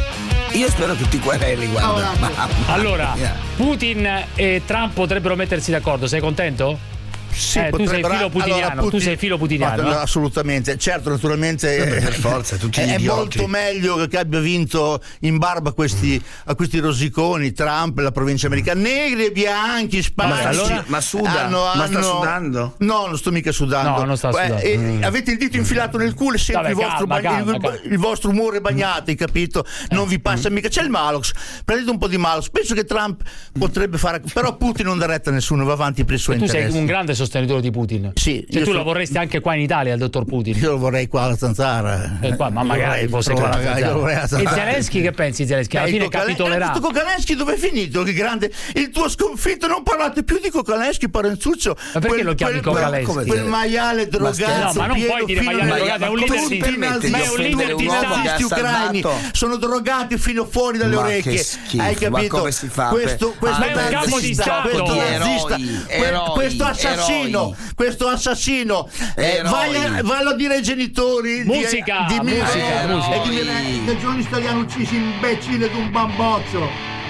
Io spero che ti quereli, guarda. Oh, Mamma Allora, mia. Putin e Trump potrebbero mettersi d'accordo, sei contento? Sì, eh, tu sei potrebbero- filo putiniano, allora, tu Putin- sei filo putiniano. No, eh? assolutamente, certo, naturalmente Eh, eh, per forza, tutti è, è idioti. molto meglio che abbia vinto in barba a questi, a questi rosiconi Trump, la provincia americana, negri e bianchi, spagnoli. Ma allora- ma suda? hanno, Ma sta hanno- sudando? No, non sto mica sudando. No, non sta Eh, sudando. eh, Mm. Avete il dito infilato nel culo e sempre Vabbè, il, vostro calma, bagn- calma, il- calma. il vostro umore bagnato, hai capito? Non vi passa mica. C'è il Malox, prendete un po' di Malox. Penso che Trump potrebbe fare, però Putin non dà retta a nessuno, va avanti per i suoi Tu sei interessi. un grande sostenitore di Putin. Sì, Cioè, io tu sono- lo vorresti anche qua in Italia, il dottor Putin. Io lo vorrei qua alla zanzara. Eh, qua, ma magari fosse qua alla Io lo vorrei alla zanzara. E zanzara. Zelensky che pensi Zelensky? Alla Eh, fine il Kokale- capitolerà. eh, questo Kokalensky dove è finito? Che grande, il tuo sconfitto, non parlate più di Kokalensky, Parenzuccio. Ma perché lo chiami Kokalensky? Quel, quel maiale drogato, no, ma non pieno puoi dire fino maiale alle- drogato, è un leader tutti di- i nazisti, ma è un leader tutti di i Stato. nazisti che ha ucraini salvato. sono drogati fino fuori dalle Ma orecchie. che schifo, Hai ma capito? come si fa Questo, per- questo Ma è un capo di nazista, Stato. questo Eroi, nazista, que- eroi, questo assassino, eroi. questo assassino, eh, Eroi. vai a- vallo a dire ai genitori di- Musica, di, musica, Milano musica. e di dire che Giovanni Stagliano uccisi imbecille di un bamboccio.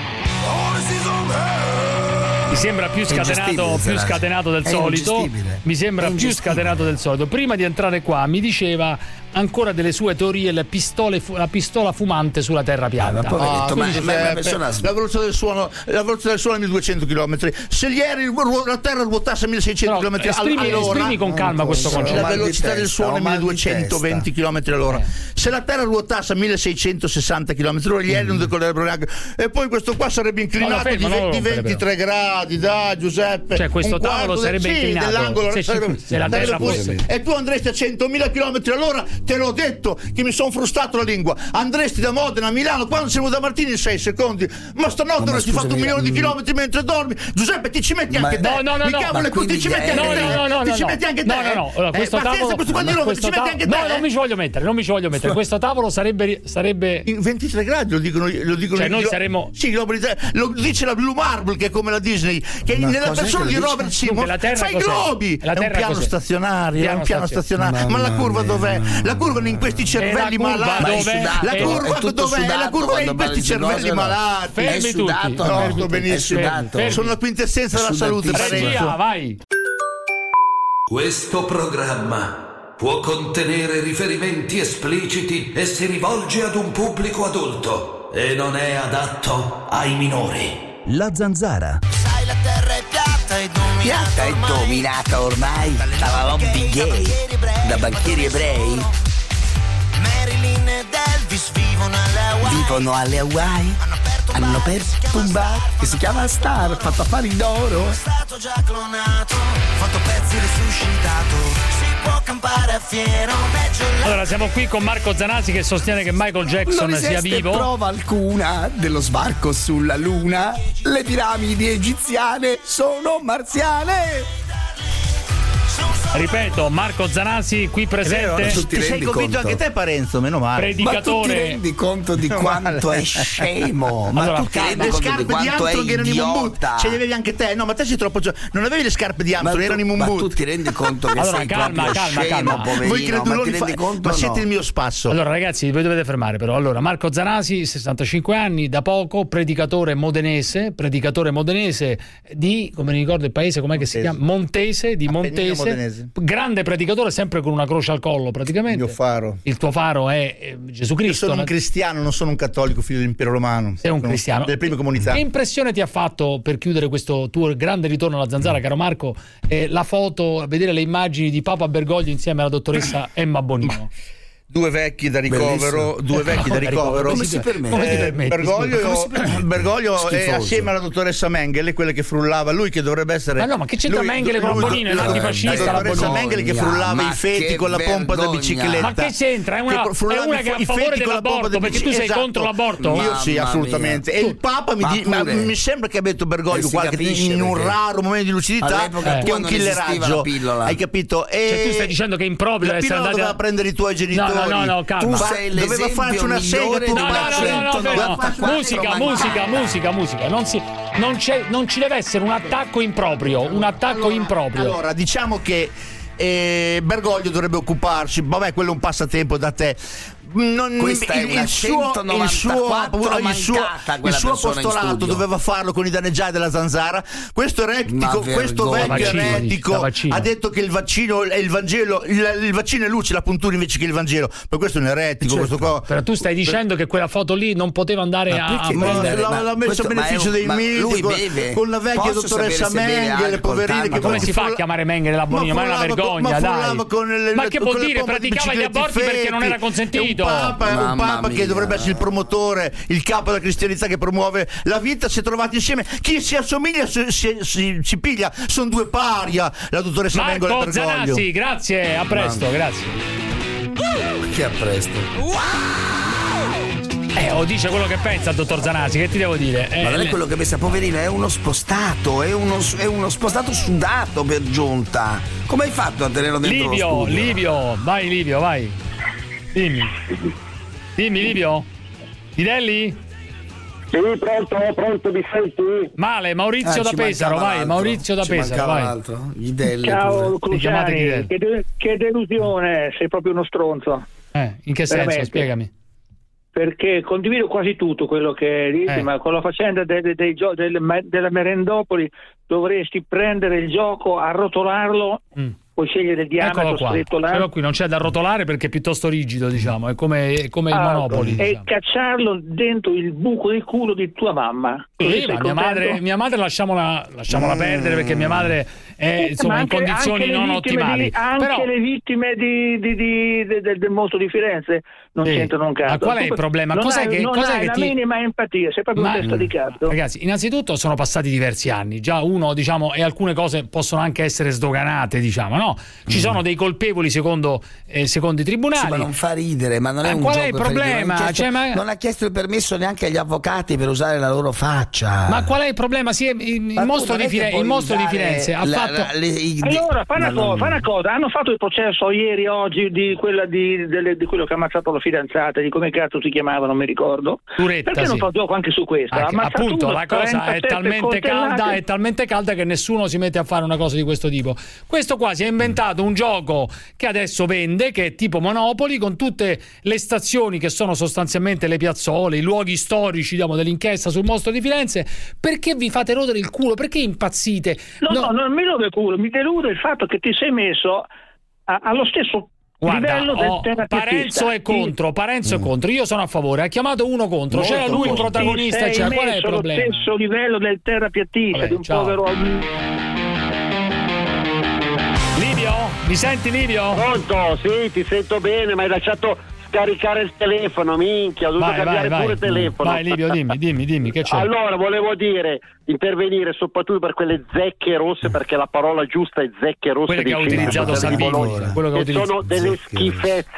Mi sembra più scatenato, ingestibile, più Zelensky. scatenato del È solito. ingestibile. Mi sembra È più ingestibile. scatenato del solito. Prima di entrare qua mi diceva ancora delle sue teorie, le pistole fu- la pistola fumante sulla terra piatta. ma poveretto, Ah, ma- quindi ma è una Giuseppe, persona- la velocità del suono, la velocità del suono è milleduecento chilometri. Se gli aerei ruo- la Terra ruotasse a milleseicento Però, chilometri esprimi- all'ora, esprimi con calma questo la concetto. mal di velocità del testa, suono è ho mal di milleduecentoventi chilometri all'ora. Eh. Se la Terra ruotasse a milleseicentosessanta chilometri all'ora, gli aerei non decollerebbero neanche. E poi questo qua sarebbe inclinato No, no, fermo, di, non lo di rompere, ventitré gradi, dai Giuseppe. Cioè, questo Un quarto tavolo del- sarebbe sì, inclinato. dell'angolo, Se ci- sarebbe- se la sarebbe Terra pure- fosse- E tu andresti a centomila chilometri all'ora, te l'ho detto che mi sono frustato la lingua. Andresti da Modena a Milano, quando siamo da Martini in sei secondi. Ma stanotte Ma avresti fatto un scusami, milione di mm. chilometri mentre dormi. Giuseppe, ti ci metti Ma- anche te. No, no, no, Mi no. cavo le Ma cu- ti quindi ci metti gli anche aerei- te. No, no, no, ti no, ci no. metti anche te. No, no, no. Allora, Eh, questo pazienza, tavolo- questo qua di Roma, ti questo ci metti ta- anche te. No, non mi ci voglio mettere, non mi ci voglio mettere. Questo tavolo sarebbe sarebbe In ventitré gradi lo dicono, lo dicono Cioè, i- noi lo- saremo- sì, globalizza- lo dice la Blue Marble, che è come la Disney, che Ma nella cos'è persona che di lo dice? Robert Dunque, Simon la Terra fa i cos'è? globi. La È un Terra piano cos'è? stazionario, è Piano un piano stazionario. stazionario. Ma la Mamma curva mia. dov'è? La curva in questi cervelli curva malati. dov'è? La È- curva è tutto dov'è? La sudato curva è in quando questi parli di cervelli cose, no? malati. Fermi È tutti. sudato, No, Fermi sto tutti. benissimo. sudato. Fermi. Sono la quintessenza della salute. Sudatissimo. Parenzo. Regia, vai. Questo programma può contenere riferimenti espliciti e si rivolge ad un pubblico adulto e non è adatto ai minori. La Zanzara. Sai, la terra è piatta e dominata Piatta e ormai dominata ormai dalla lobby gay, da banchieri ebrei. Marilyn ed Elvis vivono alle Hawaii. Vivono alle Hawaii. Hanno aperto un bar che si chiama Star, fatto affari d'oro. È stato già clonato, fatto pezzi resuscitato. Si può campare a fiero, peggio la... Allora, siamo qui con Marco Zanasi che sostiene che Michael Jackson Non sia esiste vivo. prova alcuna dello sbarco sulla Luna. Le piramidi egiziane sono marziane. Ripeto, Marco Zanasi qui presente. Ti, ti sei convinto anche te, Parenzo, meno male. Predicatore. Ma tu ti rendi conto di quanto è scemo? Ma allora, tu ti rendi le conto scarpe di di quanto è Armstrong erano i Mumbut. idiota? Ce le avevi anche te? No, ma te sei troppo gio- non avevi le scarpe di Armstrong, Ma tu- erano i Mumbut. ma tu ti rendi conto che Allora, sei calma, proprio calma, scemo, calma. poverino? Voi ma creduloni ti rendi fa- conto ma o siete no? il mio spasso. Allora ragazzi, voi dovete fermare però. Allora, Marco Zanasi, sessantacinque anni, da poco, predicatore modenese, predicatore modenese di, come mi ricordo il paese, com'è che si chiama? Montese, di Appennino Montese. modenese. Grande predicatore, sempre con una croce al collo praticamente. Il mio faro. Il tuo faro è eh, Gesù Cristo. Io sono un cristiano, non sono un cattolico, figlio dell'impero romano. Sei un Sono cristiano. delle prime comunità. Che impressione ti ha fatto, per chiudere questo tuo grande ritorno alla Zanzara, caro Marco, eh, la foto, vedere le immagini di Papa Bergoglio insieme alla dottoressa Emma Bonino? Due vecchi da ricovero, due vecchi da ricovero. Come si permette? Eh, Come ti permetti? Bergoglio, Come si permette? Bergoglio è Schifoso. assieme alla dottoressa Mengele, quella che frullava, lui che dovrebbe essere. Ma no, ma che c'entra lui- Mengele con lui- Bonino? È la- l'antifascista, La la dottoressa Bonino. Mengele che frullava Ma i feti che con la pompa da vergogna. bicicletta. Ma che c'entra? È una, Che è frullava una i che è a feti favore con la pompa dell'aborto, da perché tu sei bicicletta. contro l'aborto? Io sì, Mamma assolutamente. mia. E il Papa mi, Ma di- ma pure. mi sembra che abbia detto Bergoglio Eh, si qualche, capisce in un perché raro momento di lucidità all'epoca che è un non esisteva la killeraggio. pillola. Hai capito? E Cioè tu stai dicendo che è improprio la essere pillola andati a... doveva prendere i tuoi genitori. No, no, no, calma. Tu Fa- sei doveva l'esempio farci una sega migliore tu No, no, no, no, no, centonovanta fermo. quattro Musica, mancati. musica, musica, musica. Non, si, non, c'è, non ci deve essere un attacco improprio. Un attacco improprio. Allora, diciamo che eh, Bergoglio dovrebbe occuparsi, vabbè, quello è un passatempo da te. Non, Questa è una il suo, il suo, centonovantaquattro il suo, mancata quella il suo persona in apostolato studio. doveva farlo con i danneggiati della Zanzara. Questo eretico, Ma questo vergogna. vecchio Vaccino, dici, eretico da vaccino. ha detto che il vaccino è il Vangelo, il, il vaccino è luce, la puntura invece che il Vangelo. Per questo è un eretico, Certo. questo qua. Però tu stai dicendo che quella foto lì non poteva andare a, a perché? Ma prendere. l'ha, Ma l'ha messo questo- a beneficio ma è dei un- ma miti lui con, beve? con la vecchia Posso dottoressa sapere se beve Mengele, alcol poverina, tanto? che Come che si fa a frulla- chiamare Mengele la Bonino? Ma è una frullava con- vergogna, ma dai. frullava con le- Ma che con vuol le dire? pompe di Praticava gli biciclette aborti perché non feti. era consentito. È un papa, è un Mamma papa che mia. dovrebbe essere il promotore, il capo della cristianità che promuove la vita. Si è trovati insieme. Chi si assomiglia si, si, si, si piglia. Sono due paria, la dottoressa Mengele e Marco Bergoglio. Zanassi, grazie, a presto, grazie. Che a presto. Eh, o dice quello che pensa il dottor Zanassi, che ti devo dire? Eh, Ma non è le- quello che pensa, poverino, è uno spostato, è uno, è uno spostato sudato per giunta. Come hai fatto a tenerlo dentro Livio, lo studio? Livio, vai Livio, vai. Dimmi. Dimmi Livio. Didelli? Sì, pronto, pronto, mi senti? Male, Maurizio Ah, da ci Pesaro, mancava vai, l'altro. Maurizio da Ci Pesaro, mancava vai. l'altro. Gli Delli Ciao pure. Mi chiamate chi Cruciani, è? che, de- che delusione, sei proprio uno stronzo. Eh, in che senso? Veramente. Spiegami. Perché condivido quasi tutto quello che dici, Eh. ma con la faccenda de- de- dei gio- del- della merendopoli dovresti prendere il gioco, arrotolarlo, Mm. puoi scegliere il Eccolo diametro qua. stretto là. Ce l'ho qui, non c'è da rotolare perché è piuttosto rigido, diciamo, è come, è come il Ah, Monopoli. e Diciamo. cacciarlo dentro il buco del culo di tua mamma. Così Sì, sei ma mia contento? madre, mia madre lasciamola, lasciamola Mm. perdere perché mia madre è insomma Ma in condizioni anche le non vittime ottimali. di- anche Però, le vittime di, di, di- de- del, del mostro di Firenze non Sì. c'entrano un cazzo. Ma qual è il Tu- problema? Non Cos'è hai, che- non cos'è hai che la ti- minima empatia, sei proprio Ma- un testa di cazzo. ragazzi, innanzitutto sono passati diversi anni, già uno, diciamo, e alcune cose possono anche essere sdoganate, diciamo, no? Ci sono dei colpevoli secondo, eh, secondo i tribunali. Sì, ma non fa ridere, ma non è Ma un qual è gioco il che fa ridere. problema? Non ha chiesto, Cioè, ma- non ha chiesto il permesso neanche agli avvocati per usare la loro faccia. Ma qual è il problema? Sì, il, il Ma tu mostro, non di, è che Fire- puoi il mostro di usare Firenze ha la- fatto. la- le- i- Allora, fa una, ma cosa, non- fa una cosa, hanno fatto il processo ieri, oggi, di, quella di, delle- di quello che ha ammazzato la fidanzata, di come cazzo si chiamava, non mi ricordo. Turetta, Perché sì. non fa gioco anche su questo? Ah, Ha che- ammazzato appunto, uno, la cosa è trentasette talmente calda, coltellate. è talmente calda che nessuno si mette a fare una cosa di questo tipo. Questo qua si è inventato un gioco che adesso vende, che è tipo Monopoli, con tutte le stazioni che sono sostanzialmente le piazzole, i luoghi storici, diciamo, dell'inchiesta sul mostro di Firenze. Perché vi fate rodere il culo? Perché impazzite? No, no, non mi delude il culo, mi delude il fatto che ti sei messo a- allo stesso Guarda, livello del oh, terapeutista. Parenzo è contro, Parenzo è contro, io sono a favore, ha chiamato uno contro, Molto c'era lui il contro. protagonista, Ti sei cioè, qual è il messo allo problema? stesso livello del terapeutista, Vabbè, di un ciao. povero. Livio? Mi senti Livio? Pronto? Sì, ti sento bene, ma hai lasciato scaricare il telefono, minchia, ho dovuto Vai, vai, cambiare vai. pure il telefono. Vai Livio, dimmi, dimmi, dimmi, che c'è? Allora, volevo dire, intervenire soprattutto per quelle zecche rosse, perché la parola giusta è zecche rosse. Quelle che dei ha cinque utilizzato Stelle di Salvini, Bologna, quello che ha che utilizzato. sono delle Zecche rosse. schifezze.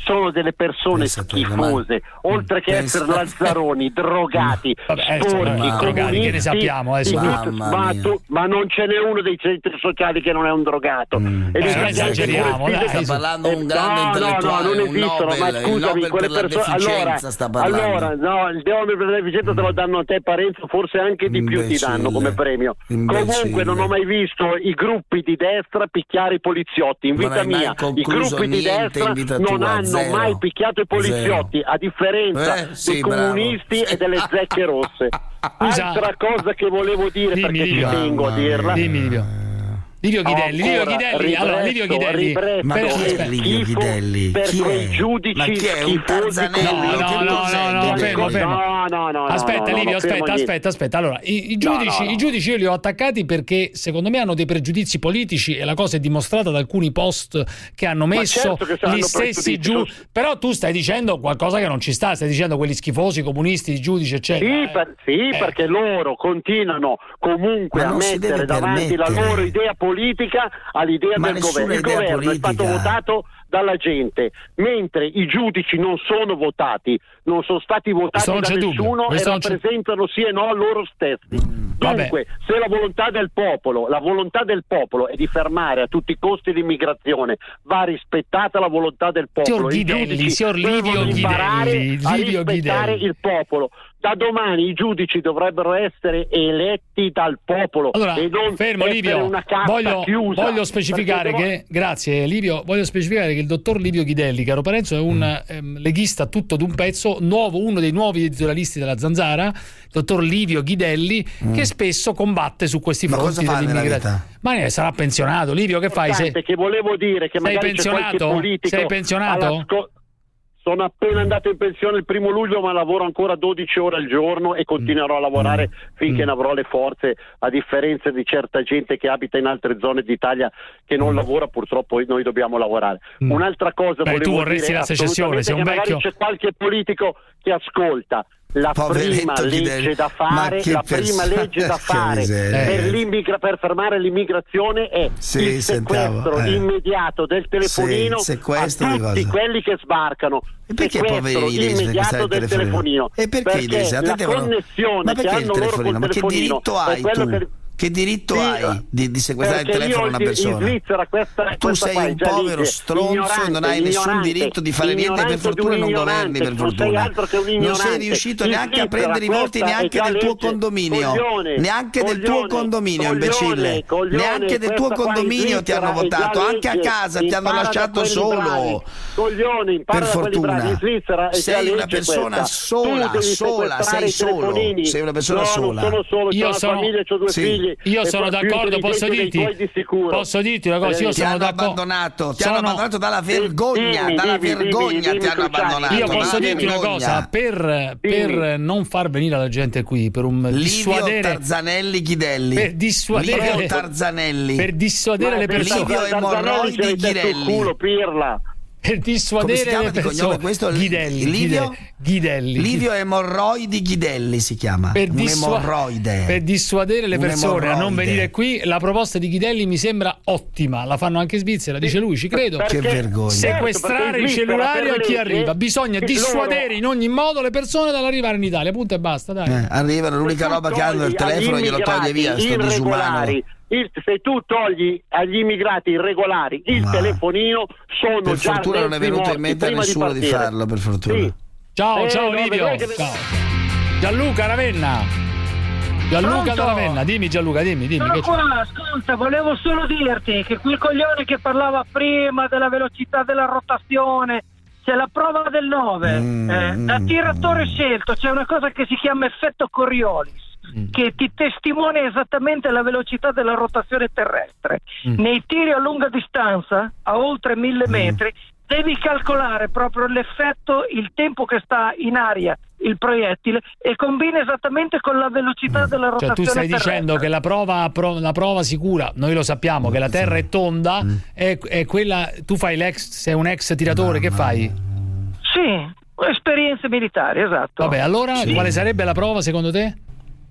sono delle persone schifose, oltre che essere lazzaroni, drogati, Vabbè, sporchi, eh, drogati, che ne sappiamo adesso? ma, tu, ma non ce n'è uno dei centri sociali che non è un drogato. Mm. E eh, non esageriamo, dai. Sta parlando un grande no, intellettuale, no, no, non un esistono, Nobel, ma scusami, il Nobel quelle per la persone deficienza allora, sta parlando. allora no, il Nobel per la deficienza te lo danno a te, Parenzo, forse anche di più ti danno come premio. Imbecille. Comunque non ho mai visto i gruppi di destra picchiare i poliziotti in vita mia. I gruppi di destra non tua, hanno zero. mai picchiato i poliziotti, zero. A differenza eh, sì, dei comunisti bravo. e delle zecche rosse. Altra cosa che volevo dire, dimmi, perché Livio. ci tengo a dirla. Dimmi, Livio. Livio Ghidelli, Livio Ghidelli, allora Livio Ghidelli, ma per, chi è aspetta. Livio Ghidelli? Per Chi quei è? giudici Ma chi è? Un schifosi Tarzanelli? No, no, Che no, cos'è? no, no, fermo, fermo. No, no, no, aspetta, no, no, Livio, no, aspetta, fermo aspetta, aspetta. Allora, i, i giudici, no, no. i giudici io li ho attaccati perché secondo me hanno dei pregiudizi politici e la cosa è dimostrata da alcuni post che hanno messo certo che gli stessi giudici. Però tu stai dicendo qualcosa che non ci sta, stai dicendo quelli schifosi, comunisti, i giudici, eccetera. Sì, per, sì eh. perché loro continuano comunque Ma a non si mettere deve davanti la permettere. loro idea politica all'idea Ma del nessuna governo. Il idea governo politica. è stato votato dalla gente, mentre i giudici non sono votati, non sono stati votati non da c'è dubbio. nessuno e Questo non c'è- rappresentano sì e no loro stessi. Dunque, se la volontà del popolo, la volontà del popolo è di fermare a tutti i costi l'immigrazione, va rispettata la volontà del popolo. Signor I Ghidelli, giudici signor Livio devono imparare Ghidelli, a Livio rispettare Ghidelli. il popolo. Da domani i giudici dovrebbero essere eletti dal popolo Allora, e non fermo essere Livio, una casta voglio, chiusa. voglio specificare Perché che, grazie Livio, voglio specificare che il dottor Livio Ghidelli, caro Parenzo, è un ehm, leghista tutto d'un pezzo, nuovo, uno dei nuovi editorialisti della Zanzara, il dottor Livio Ghidelli, Mm. che spesso combatte su questi Ma fronti cosa fa nella dell'immigrazione. vita? Ma ne sarà pensionato, Livio, che fai? Sei, che volevo dire che sei magari c'è qualche pensionato? politico Sei pensionato? all'asco- Sono appena andato in pensione il primo luglio, ma lavoro ancora dodici ore al giorno e continuerò a lavorare finché ne avrò le forze, a differenza di certa gente che abita in altre zone d'Italia che non lavora, purtroppo noi dobbiamo lavorare. Un'altra cosa Beh, volevo tu vorresti dire la secessione, sei un assolutamente, che vecchio. magari c'è qualche politico che ascolta. La Poveretto prima legge Ghidelli. da Ma fare, che la perso- prima legge da che fare miseria. per, l'immigra- per fermare l'immigrazione è Sì, il sequestro sentiamo, eh. immediato del telefonino Sì, sequestro a di tutti cosa? quelli che sbarcano. E perché Sequestro poverini devi immediato sequestrare il del telefonino? telefonino. E perché i devi- a te la devono- connessione Ma che perché il hanno loro telefonino? col Ma che telefonino diritto è hai quello tu? che Che diritto Sì, hai di, di sequestrare il perché telefono a io una in- persona? In Svizzera questa, Tu questa sei qua è un già povero legge. stronzo, Ignorante, non hai nessun ignorante, diritto di fare niente, per ignorante fortuna di un non governi, per ignorante, non sei fortuna. altro che un Non sei ignorante. riuscito In neanche a Svizzera prendere i voti questa neanche è già del tuo legge. condominio, Coglione, neanche del tuo coglione, condominio, coglione, imbecille. coglione, Neanche del tuo questa qua in condominio ti hanno Svizzera è già votato, anche a legge. casa ti hanno Impara da lasciato quelli solo. bravi. Coglione, impara Per da quelli bravi. fortuna. In Svizzera è già Sei una legge persona questa. sola, Tu devi sola, sequestrare sei i solo. telefonini. Sei una persona no, sola. Non sono solo, Io ho una sono- famiglia, ho due Sì. figli. Io e sono poi più d'accordo, posso intelligenti dei dirti? tuoi di sicuro. Posso dirti una cosa? Io Ti sono hanno d'accordo. abbandonato, ti Sono- hanno abbandonato dalla vergogna, Dimmi, dalla dimmi, vergogna dimmi, ti dimmi, hanno Cruciani. abbandonato. Io dalla posso dirti una vergogna. cosa, per, per non far venire la gente qui, per un Livio dissuadere, Tarzanelli Ghidelli. per dissuadere, Livio Tarzanelli. per dissuadere le persone, Livio Emorroidi Ghirelli. culo, pirla. per Come si dissuadere chiama le di cognome persone. questo? Ghidelli, Livio? Ghidelli. Livio Emorroidi Ghidelli si chiama. Per, un dissua- emorroide. per dissuadere le Un persone a non emorroide. venire qui, la proposta di Ghidelli mi sembra ottima. La fanno anche in Svizzera, dice lui, ci credo. Che vergogna. Sequestrare Certo, perché i in Svizzera cellulari per a chi legge arriva. Bisogna loro- dissuadere in ogni modo le persone dall'arrivare in Italia. Punto e basta, dai. Eh, arrivano, l'unica roba che hanno è il telefono, glielo toglie via, sto disumano. Il, se tu togli agli immigrati irregolari il Ma- telefonino, sono Per già fortuna non è mezzi venuto in morti mente a prima di nessuno di, partire. farlo, per fortuna. Sì. Ciao, Eh, ciao no, Livio. vedrai che- Ciao. Gianluca Ravenna. Gianluca Pronto? da Ravenna, dimmi Gianluca, dimmi, dimmi. Sono che c'è? qua, ascolta, volevo solo dirti che quel coglione che parlava prima della velocità della rotazione, c'è la prova del nove, Mm, eh, da mm, tiratore scelto c'è una cosa che si chiama effetto Coriolis, Mm. che ti testimonia esattamente la velocità della rotazione terrestre. Mm. Nei tiri a lunga distanza, a oltre mille metri, devi calcolare proprio l'effetto, il tempo che sta in aria il proiettile e combina esattamente con la velocità della Cioè rotazione tu stai terrestre. dicendo che la prova, pro- la prova sicura, noi lo sappiamo che la Terra è tonda, è, è quella, tu fai l'ex, sei un ex tiratore, che fai? Sì, esperienze militari, esatto. Vabbè, allora Sì. quale sarebbe la prova secondo te?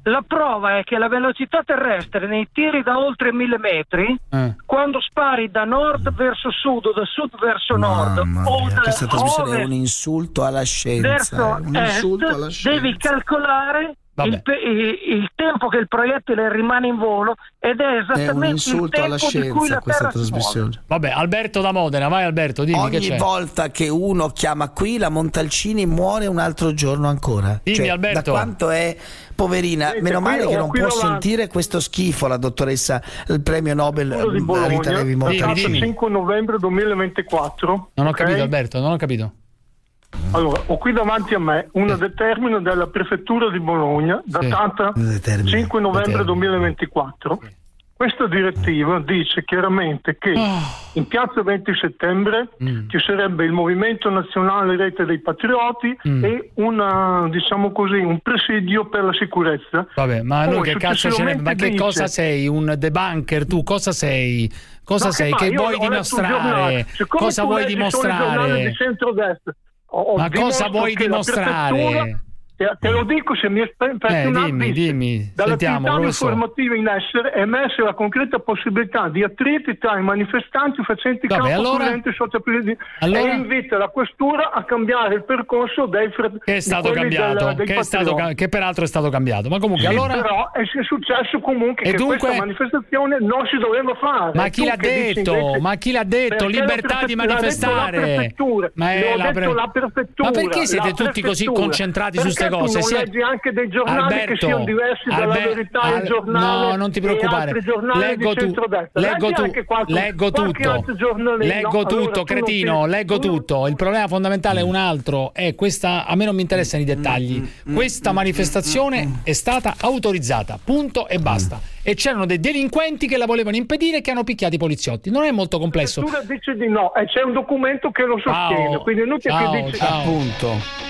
La prova è che la velocità terrestre nei tiri da oltre mille metri, Eh. quando spari da nord verso sud o da sud verso nord Mamma o mia, da questa trasmissione è ovest un insulto alla scienza. verso È un insulto alla est, scienza. devi calcolare Vabbè. il, pe- il- il tempo che il proiettile rimane in volo ed è È un esattamente il insulto alla tempo di cui scienza la questa Terra si muove. trasmissione. Vabbè, Alberto da Modena, vai Alberto, dimmi che Ogni c'è. volta che uno chiama qui, la Montalcini muore un altro giorno ancora. Dimmi, Cioè, Alberto. Da quanto è poverina, Senti, meno male qui che ho non qui può davanti- sentire questo schifo la dottoressa, il premio Nobel Quello di eh, Bologna, Rita Levi Dimmi, Montalcini. dimmi. cinque novembre duemilaventiquattro. Non ho ok? capito Alberto, non ho capito. Allora, ho qui davanti a me una determina della prefettura di Bologna, datata Una determina, cinque novembre determina. duemilaventiquattro. Questa direttiva dice chiaramente che in piazza venti settembre ci sarebbe il Movimento Nazionale Rete dei Patrioti e una, diciamo così, un presidio per la sicurezza. Vabbè, ma Poi, noi che cazzo ce ne... Ma che successivamente cosa dice- sei? Un debunker tu? Cosa sei? Cosa No, sei? fa? Che Io vuoi ho letto un giornale. dimostrare? Siccome Cosa tu vuoi leggi solo i giornali dimostrare? di centrodestra, ho- ho Ma cosa dimostro vuoi che la dimostrare? prefettura- Te, te lo dico se mi esprimo Eh, dimmi, dimmi, sentiamo, dall'attività professore. informativa in essere è emersa la concreta possibilità di attriti tra i manifestanti facenti Vabbè, campo allora? corrente sotto piedi Allora? e invita la questura a cambiare il percorso dei fred- Che è di stato quelli cambiato, del- dei che, è stato, patrioti. ca- che peraltro è stato cambiato. Ma comunque Sì, allora... però è è successo comunque E che dunque- questa manifestazione non si doveva fare. Ma E chi tu l'ha che dici detto? invece- Ma chi l'ha detto? Perché la Libertà di prefettura- l'ha detto la manifestare. prefettura. Ma è L'ho la detto pre- la prefettura, Ma perché siete la tutti così prefettura. concentrati su queste Perché tu cose? non Si è- leggi anche dei giornali Alberto, che siano diversi dalla Albe- Verità, Al- il giornale no, non ti e preoccupare. altri giornali Leggo, di tu- centrodestra. leggo, Leggi tu- anche qualche- leggo qualche tutto. altro giornalino. Leggo Allora, tutto, tu non cretino, ti- leggo tu non- tutto. Il problema fondamentale è un altro. È questa, a me non mi interessano i dettagli. Questa manifestazione è stata autorizzata, punto e basta. E c'erano dei delinquenti che la volevano impedire e che hanno picchiato i poliziotti. Non è molto complesso. La prefettura dice di no e c'è un documento che lo sostiene. Ciao. Quindi è inutile Ciao, che dici ciao. Appunto.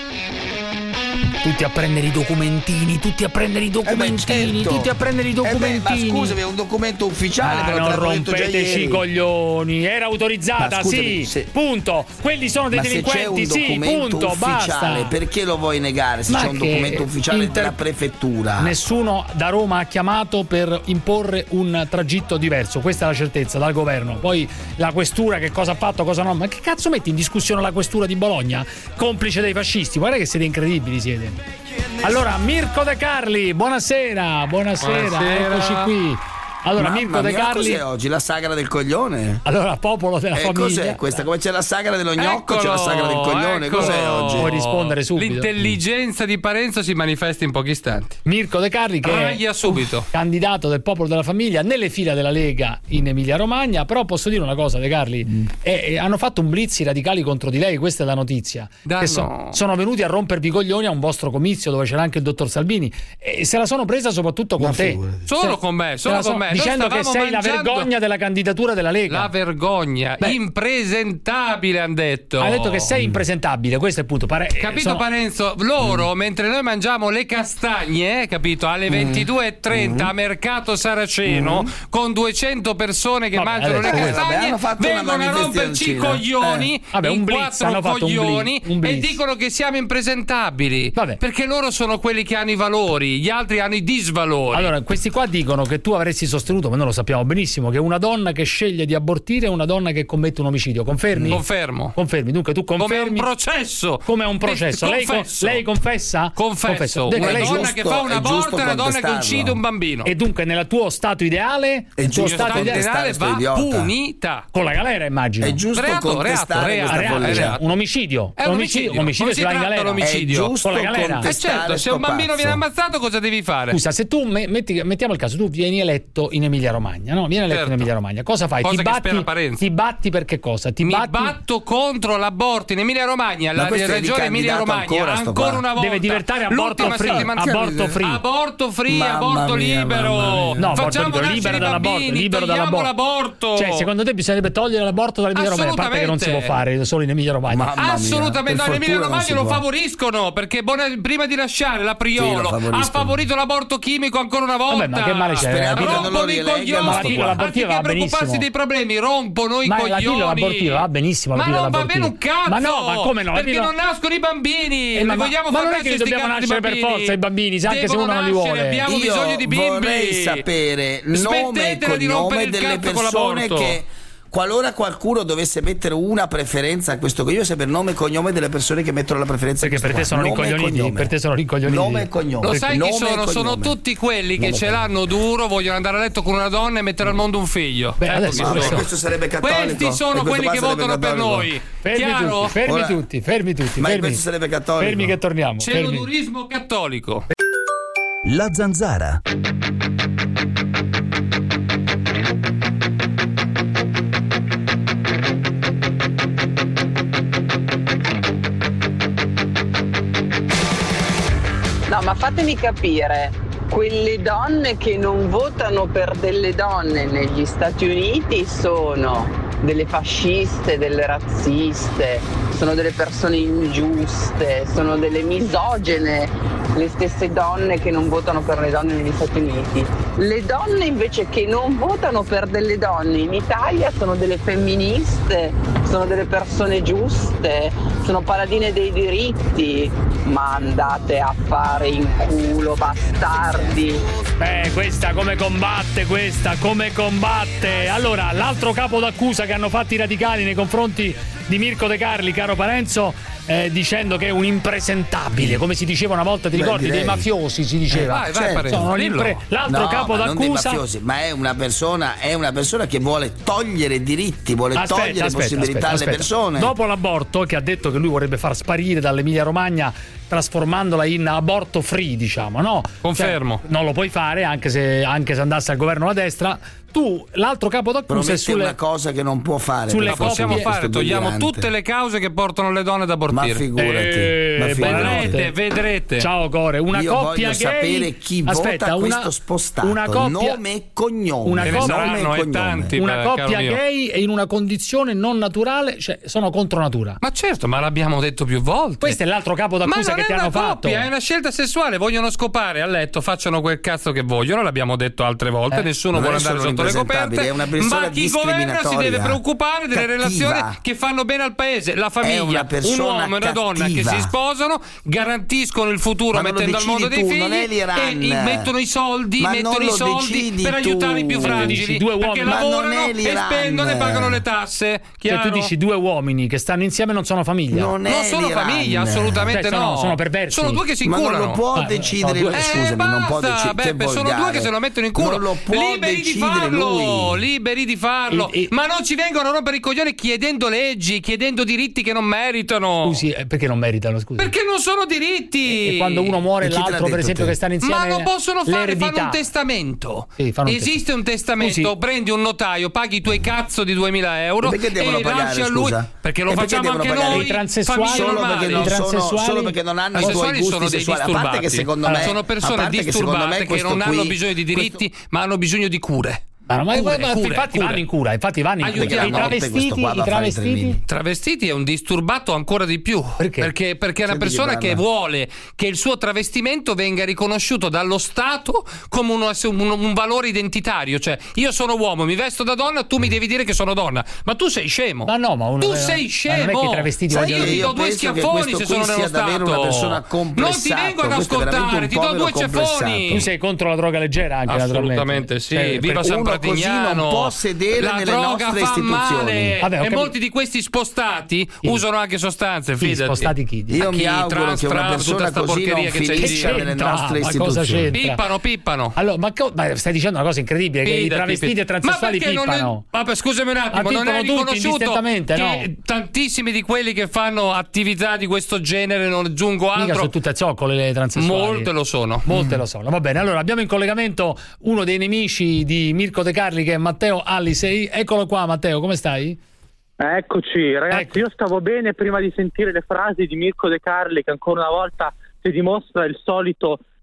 Tutti a prendere i documentini, tutti a prendere i documentini, certo. tutti a prendere i Eh beh, documentini. ma scusami, è un documento ufficiale, Ah, ve lo non l'avevo detto già rompeteci ieri. i coglioni, era autorizzata, Ma scusami, sì, se- punto. Quelli sono dei Ma se c'è delinquenti, un sì, documento punto, ufficiale, basta. perché lo vuoi negare se Ma c'è un che documento ufficiale inter- della prefettura? Nessuno da Roma ha chiamato per imporre un tragitto diverso, questa è la certezza dal governo. Poi la questura che cosa ha fatto, cosa no, ma che cazzo metti in discussione la questura di Bologna? Complice dei fascisti, guarda che siete incredibili siete. Allora, Mirko De Carli, buonasera, buonasera, Buonasera. eccoci qui. Allora, Mamma Mirko De mia, Carli. cos'è oggi? La sagra del coglione? Allora, popolo della Eh, famiglia. cos'è questa? Come c'è la sagra dello gnocco, c'è la sagra del coglione. eccolo. Cos'è oggi? Puoi rispondere subito. L'intelligenza di Parenzo si manifesta in pochi istanti. Mirko De Carli, che Raglia è subito. candidato del popolo della famiglia nelle file della Lega in Emilia Romagna. Però posso dire una cosa, De Carli, Mm. eh, eh, hanno fatto un blitz i radicali contro di lei, questa è la notizia. Da Che no. so- sono venuti a rompervi i coglioni a un vostro comizio dove c'era anche il dottor Salvini e se la sono presa soprattutto con Ma te. figurati. Solo Se- con me, se solo la con so- me. Noi dicendo che stavamo sei la mangiando- vergogna della candidatura della Lega. La vergogna, Beh. impresentabile, hanno detto. Ha detto che sei impresentabile, questo è il punto. Pare- eh, Capito sono- Parenzo? Loro, mentre noi mangiamo le castagne, capito, alle ventidue e trenta a Mercato Saraceno, con duecento persone che Vabbè, mangiano le adesso, castagne, vabbè, hanno fatto una vengono a romperci i manifestazione. coglioni, Eh. Vabbè, un in blitz, quattro hanno fatto un blitz, coglioni, un blitz. e dicono che siamo impresentabili. Vabbè. Perché loro sono quelli che hanno i valori, gli altri hanno i disvalori. Allora, questi qua dicono che tu avresti sostenuto, ma noi lo sappiamo benissimo, che una donna che sceglie di abortire è una donna che commette un omicidio. Confermi? Confermo. Confermi. Dunque tu confermi. Come un processo. Come un processo. Lei, con- Confesso. lei confessa? Confesso. Dunque, Una lei- donna giusto- che fa un è aborto giusto e una donna che contestarlo. uccide un bambino. E dunque nel tuo stato ideale, È il tuo giusto stato ideale contestare Generale sto va idiota. punita. con la galera, immagino. È giusto Reato, contestare reato, questa reato, follia. reato. Un omicidio. È un omicidio. Un omicidio Come si si va in tratta galera. l'omicidio? È giusto Con la galera. Eh contestare certo, se sto un bambino pazzo. viene ammazzato cosa devi fare? Scusa, se tu me- metti- mettiamo il caso, tu vieni eletto in Emilia Romagna, no? Vieni eletto Certo. in Emilia Romagna, cosa fai? Cosa ti che batti, spera Parenzo. ti batti per che cosa? Ti Mi batti batto contro l'aborto in Emilia Romagna, Ma la questo è regione Emilia ricandidato Romagna ancora, sto ancora qua. una volta deve diventare aborto l'ultima free, settimana- aborto free. aborto free, Mamma aborto mia, libero. mamma mia. No, aborto Facciamo libero, nascere libero i dall'aborto, bambini, libero togliamo dall'aborto. l'aborto. Cioè, secondo te bisognerebbe togliere l'aborto dall'Emilia Romagna, a parte che non si può fare solo in Emilia Romagna. Mamma mia, Assolutamente, per no, in Emilia fortuna non Romagna si lo può. favoriscono perché Bona- prima di lasciare la Sì, Priolo lo ha favoriscono. favorito l'aborto chimico ancora una volta. Vabbè, ma che male c'è? Speriamo che non Rompono lo rompono i coglioni. Anche che preoccuparsi dei problemi rompono i ma coglioni. la pillola abortiva va benissimo. Ma non va bene abortiva. un cazzo. Ma no, ma come no? Perché pillola... non nascono i bambini. Eh, ma, ma, vogliamo ma far non è che dobbiamo nascere per forza i bambini, anche se uno non li vuole. Abbiamo Io bisogno di bimbi. Vorrei sapere nome e cognome delle persone che, qualora qualcuno dovesse mettere una preferenza a questo, io sapere nome e cognome delle persone che mettono la preferenza. Perché per te sono rincoglioniti, per te sono rincoglioniti. Nome e cognome. Lo sai nome chi sono? Sono tutti quelli che ce l'hanno duro, vogliono andare a letto con una donna e mettere al mondo un figlio. Beh, ecco adesso, ma questo, questo sarebbe cattolico. Questi sono quelli che votano per noi. Fermi Chiaro? tutti, fermi Ora, tutti, fermi tutti. Ma fermi. questo sarebbe cattolico. Fermi che torniamo. C'è fermi. l'odurismo cattolico. La Zanzara. No, ma fatemi capire, quelle donne che non votano per delle donne negli Stati Uniti sono delle fasciste, delle razziste, sono delle persone ingiuste, sono delle misogene, le stesse donne che non votano per le donne negli Stati Uniti. Le donne invece che non votano per delle donne in Italia sono delle femministe, sono delle persone giuste, sono paladine dei diritti. Ma andate a fare in culo, bastardi. Beh, questa come combatte, questa come combatte. Allora, l'altro capo d'accusa che hanno fatto i radicali nei confronti di Mirko De Carli, caro Parenzo, eh, dicendo che è un impresentabile, come si diceva una volta, ti Beh, ricordi? direi. Dei mafiosi si diceva. Eh, vai, vai, Certo, Parenzo, sono dillo. impre- L'altro no, capo ma d'accusa. Non dei mafiosi, ma è una persona, è una persona che vuole togliere diritti, vuole Aspetta, togliere aspetta, possibilità aspetta, alle aspetta. persone. Dopo l'aborto, che ha detto che lui vorrebbe far sparire dall'Emilia Romagna trasformandola in aborto free, diciamo, no? Confermo. Cioè, non lo puoi fare anche se, anche se andasse al governo la destra. Tu, l'altro capo d'accusa Promette è sulle una cosa che non può fare. sulle La possiamo coppie- fare, togliamo tutte le cause che portano le donne ad abortire. Ma figurati, Eh, ma figurati. Vedrete, vedrete. Ciao Core, una Io coppia voglio gay. sapere chi Aspetta, vota una, questo spostato. una coppia, nome e cognome. una Ce ne coppia, saranno, nome e e cognome. tanti. una beh, coppia caro mio. gay e in una condizione non naturale, cioè sono contro natura. Ma certo, ma l'abbiamo detto più volte. Questo è l'altro capo Ma d'accusa non che è ti una hanno fatto. coppia, è una scelta sessuale. Vogliono scopare a letto, facciano quel cazzo che vogliono. L'abbiamo detto altre volte. Eh. Nessuno Non vuole è andare solo sotto le impresentabile, coperte. è una persona Ma chi governa si deve discriminatoria, preoccupare delle cattiva. relazioni che fanno bene al paese. La È famiglia, una un persona uomo e una donna che cattiva. si sposano, garantiscono il futuro Ma non lo mettendo al mondo decidi dei tu, non è figli l'Iran. e i- mettono i soldi, Ma mettono non i lo soldi decidi per tu. aiutare i più Cioè, tu fragili. dici due Perché uomini. Ma non lavorano è e l'Iran. spendono e pagano le tasse. Cioè, Chiaro? tu dici due uomini che stanno insieme e non sono famiglia. Non Non è sono l'Iran. famiglia, assolutamente Cioè, sono- no. sono perversi. Sono due che si Ma non inculano. lo può Ah, decidere sono lui, due- scusami, eh, non può basta, decidere. Beppe, sono due che se lo mettono in culo. Non lo può liberi di decidere farlo, lui. liberi di farlo. E- e- Ma non ci vengono a rompere i coglioni chiedendo leggi, chiedendo diritti che non meritano. Scusi, eh, perché non meritano, scusi? Perché non sono diritti. E quando uno muore E chi te l'ha l'altro, per detto esempio, te? che stanno insieme, Ma lo possono fare, l'eredità. fanno un testamento. Sì, fanno un Esiste un testamento, Scusi. prendi un notaio, paghi i tuoi cazzo di duemila euro E perché devono e pagare, lasci a lui. scusa? Perché lo E perché facciamo devono anche pagare? noi. I transessuali famiglie Solo perché, normali. non I sono, transessuali- solo perché non hanno I i tuoi transessuali gusti sono dei sessuali. A parte disturbati. che secondo me sono a persone parte che secondo me disturbate che questo non hanno qui- bisogno di diritti, ma hanno bisogno di cure. Ma, ma- Cure, ma- cure, infatti cure. vanno in cura, infatti vanno in cura. Aiutiamo. I Notte travestiti, questo qua va i a fare i travestiti. trenini. Travestiti è un disturbato ancora di più. Perché? Perché, perché è una Senti chi persona che parla. vuole che il suo travestimento venga riconosciuto dallo Stato come uno- un, un valore identitario. Cioè, io sono uomo, mi vesto da donna, tu mi devi dire che sono donna. Ma tu sei scemo. Ma no, ma uno- tu ma sei non è scemo. che i travestiti Sai, vogliono- io ti Io do due penso che schiaffoni questo se qui sono sia nello davvero Stato. una persona non ti complessato, vengono ad questo è veramente ascoltare, un ti do povero due ceffoni. Tu sei contro la droga leggera anche, naturalmente. Assolutamente sì, Cioè, viva per- San uno così Pratignano. non può sedere la nelle droga nostre fa istituzioni. male. Vabbè, ho e capito. molti di questi spostati usano anche sostanze, Chi, fidati. spostati chi? Io Chi? mi auguro Trans, che una trans, tutta persona sta così non porcheria che c'è in finisca giro. nelle C'entra, nostre ma cosa istituzioni. c'entra? Pippano, pippano. Allora, ma, co- ma stai dicendo una cosa incredibile, che i Fidati, travestiti e fidati. transessuali Ma perché non è- pippano. Vabbè, scusami un attimo, Ma non è pippano tutti riconosciuto indistintamente, che no? tantissimi di quelli che fanno attività di questo genere, non aggiungo Mica altro, sono tutte zoccole le transessuali. molte lo sono. Molte lo sono. Va bene, allora abbiamo in collegamento uno dei nemici di Mirko De Carli, che è Matteo Alisei. Eccolo qua, Matteo, come stai? Eccoci, ragazzi, Ecco. io stavo bene prima di sentire le frasi di Mirko De Carli, che ancora una volta si dimostra il solito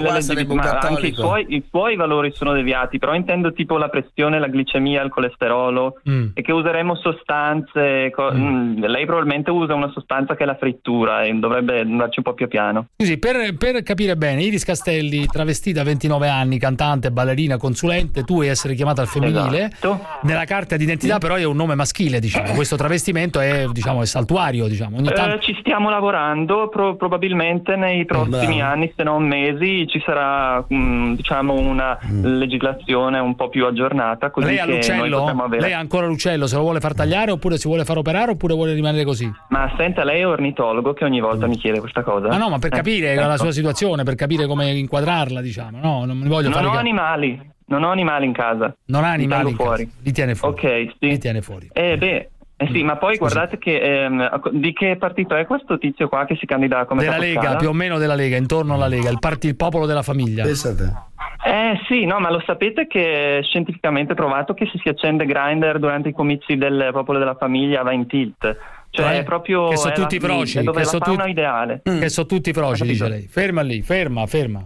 nelle qua leggi- sarebbe un ma cattolico. anche i suoi, i suoi valori sono deviati, però intendo tipo la pressione, la glicemia, il colesterolo, Mm. e che useremo sostanze. co- mm, lei probabilmente usa una sostanza che è la frittura e dovrebbe andarci un po' più piano. Scusi, per, per capire bene, Iris Castelli, travestita, ventinove anni, cantante, ballerina, consulente, tu vuoi essere chiamata al femminile. Esatto. Nella carta d'identità però è un nome maschile, diciamo. Questo travestimento è, diciamo, è saltuario, diciamo. Ogni tanto... eh, ci stiamo lavorando, pro- probabilmente nei prossimi Bravo. anni, se non mesi, ci sarà mh, diciamo una legislazione un po' più aggiornata, così Lei ha che noi l'uccello? potremo avere. Lei ha ancora l'uccello, se lo vuole far tagliare oppure si vuole far operare oppure vuole rimanere così? Ma senta, lei è ornitologo che ogni volta mi chiede questa cosa? Ma no, ma per Eh, capire ecco. la sua situazione, per capire come inquadrarla, diciamo. No, non mi voglio Non fare ho ca- animali, non ho animali in casa. Non ha Li animali tengo in casa. fuori. Li tiene fuori. Ok, sì. Li tiene fuori. Eh beh, eh sì, ma poi guardate che ehm, di che partito è questo tizio qua che si candida come Della capocciala? Lega, più o meno della Lega, intorno alla Lega, il, parti- il popolo della famiglia. Eh sì, no, ma lo sapete che è scientificamente provato che se si accende Grindr durante i comizi del popolo della famiglia va in tilt. Cioè Eh, è proprio che sono è tutti la, froci, è dove che la sono fauna tutti- ideale. Che sono tutti froci, dice lei. Ferma lì, ferma, ferma.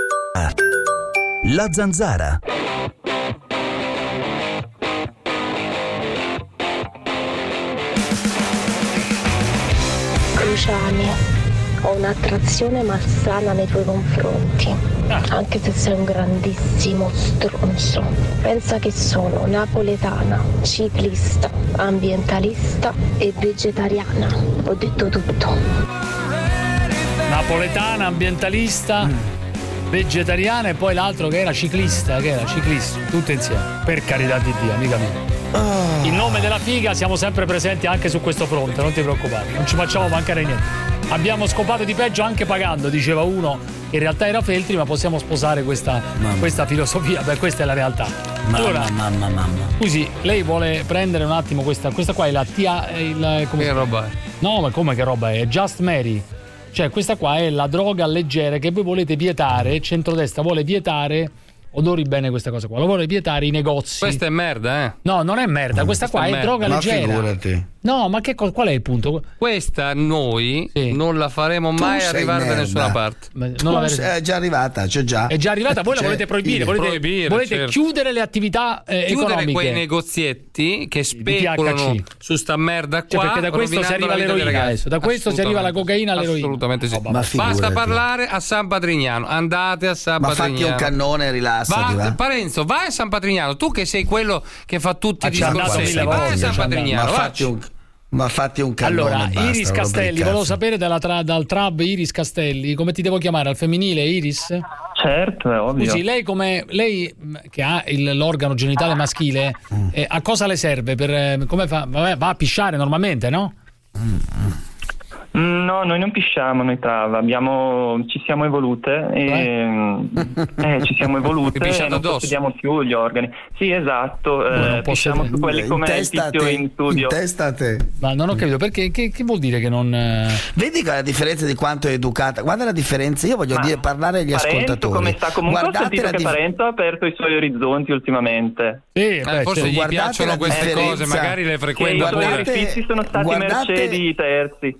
La Zanzara. Cruciani, ho un'attrazione malsana nei tuoi confronti, anche se sei un grandissimo stronzo. Pensa che sono napoletana, ciclista, ambientalista e vegetariana. Ho detto tutto. Napoletana, ambientalista, vegetariana e poi l'altro che era ciclista, che era ciclista, tutte insieme. Per carità di Dio, amica mia. In nome della figa siamo sempre presenti anche su questo fronte, non ti preoccupare, non ci facciamo mancare niente. Abbiamo scopato di peggio anche pagando, diceva uno che in realtà era Feltri, ma possiamo sposare questa, questa filosofia, beh, questa è la realtà. Allora, mamma, mamma. scusi, lei vuole prendere un attimo questa, questa qua è la T A, è il, come Che roba è? No, ma come che roba è? È Just Mary. Cioè, questa qua è la droga leggera che voi volete vietare, centrodestra vuole vietare, odori bene questa cosa qua, lo vuole vietare i negozi. Questa è merda, eh? No, non è merda, questa qua è, merda. droga Ma leggera. figurati. No, ma che co- qual è il punto? Questa noi non la faremo Tu mai sei arrivare da merda. nessuna parte. non Tu avere- sei- è già arrivata, c'è già. È già arrivata, voi la C'è- volete proibire, volete, Proibire, volete certo. chiudere le attività eh, Chiudere economiche. quei negozietti che T H speculano C. su sta merda qua. Cioè, perché da questo si rovinando arriva la vita dei all'eroina ragazzi. adesso, da questo si arriva alla cocaina all'eroina. Assolutamente sì. Ma Basta figurati. parlare a San Patrignano. Andate a San Ma Patrignano. fatti un cannone e rilassati, Va, va. Parenzo, vai a San Patrignano. Tu che sei quello che fa tutti Ah, i ci è andato discorsi. mille Vai a volte, San ci è andato. Patrignano. Ma vai. fatti un Ma fatti un cannone. Allora, basta, Iris roba del Castelli, cazzo. volevo sapere dalla tra- dal Trab Iris Castelli, come ti devo chiamare? Al femminile, Iris? Certo, è ovvio. Scusi, lei come lei mh, che ha il- l'organo genitale maschile, eh, a cosa le serve? Per, eh, come fa? Vabbè, va a pisciare normalmente, no? No, noi non pisciamo, noi Trava, abbiamo, ci siamo evolute e eh, ci siamo evolute Ti pisciate e non addosso? possediamo più gli organi. Sì, esatto, eh, non pisciamo possede- su quelli In come il testa a tizio te, in studio. in testa a te. Ma non ho capito perché che, che vuol dire che non eh, Vedi la differenza di quanto è educata. Guarda la differenza, io voglio Ma dire parlare agli Parenzo ascoltatori. come sta? Comunque ho Guardate sentito la che dif- Parenzo ha aperto i suoi orizzonti ultimamente. Sì, Eh, forse gli Guardate piacciono la queste cose, differenza. magari le Che i frequenta suoi pure. sacrifici sono stati guardate- mercé di terzi.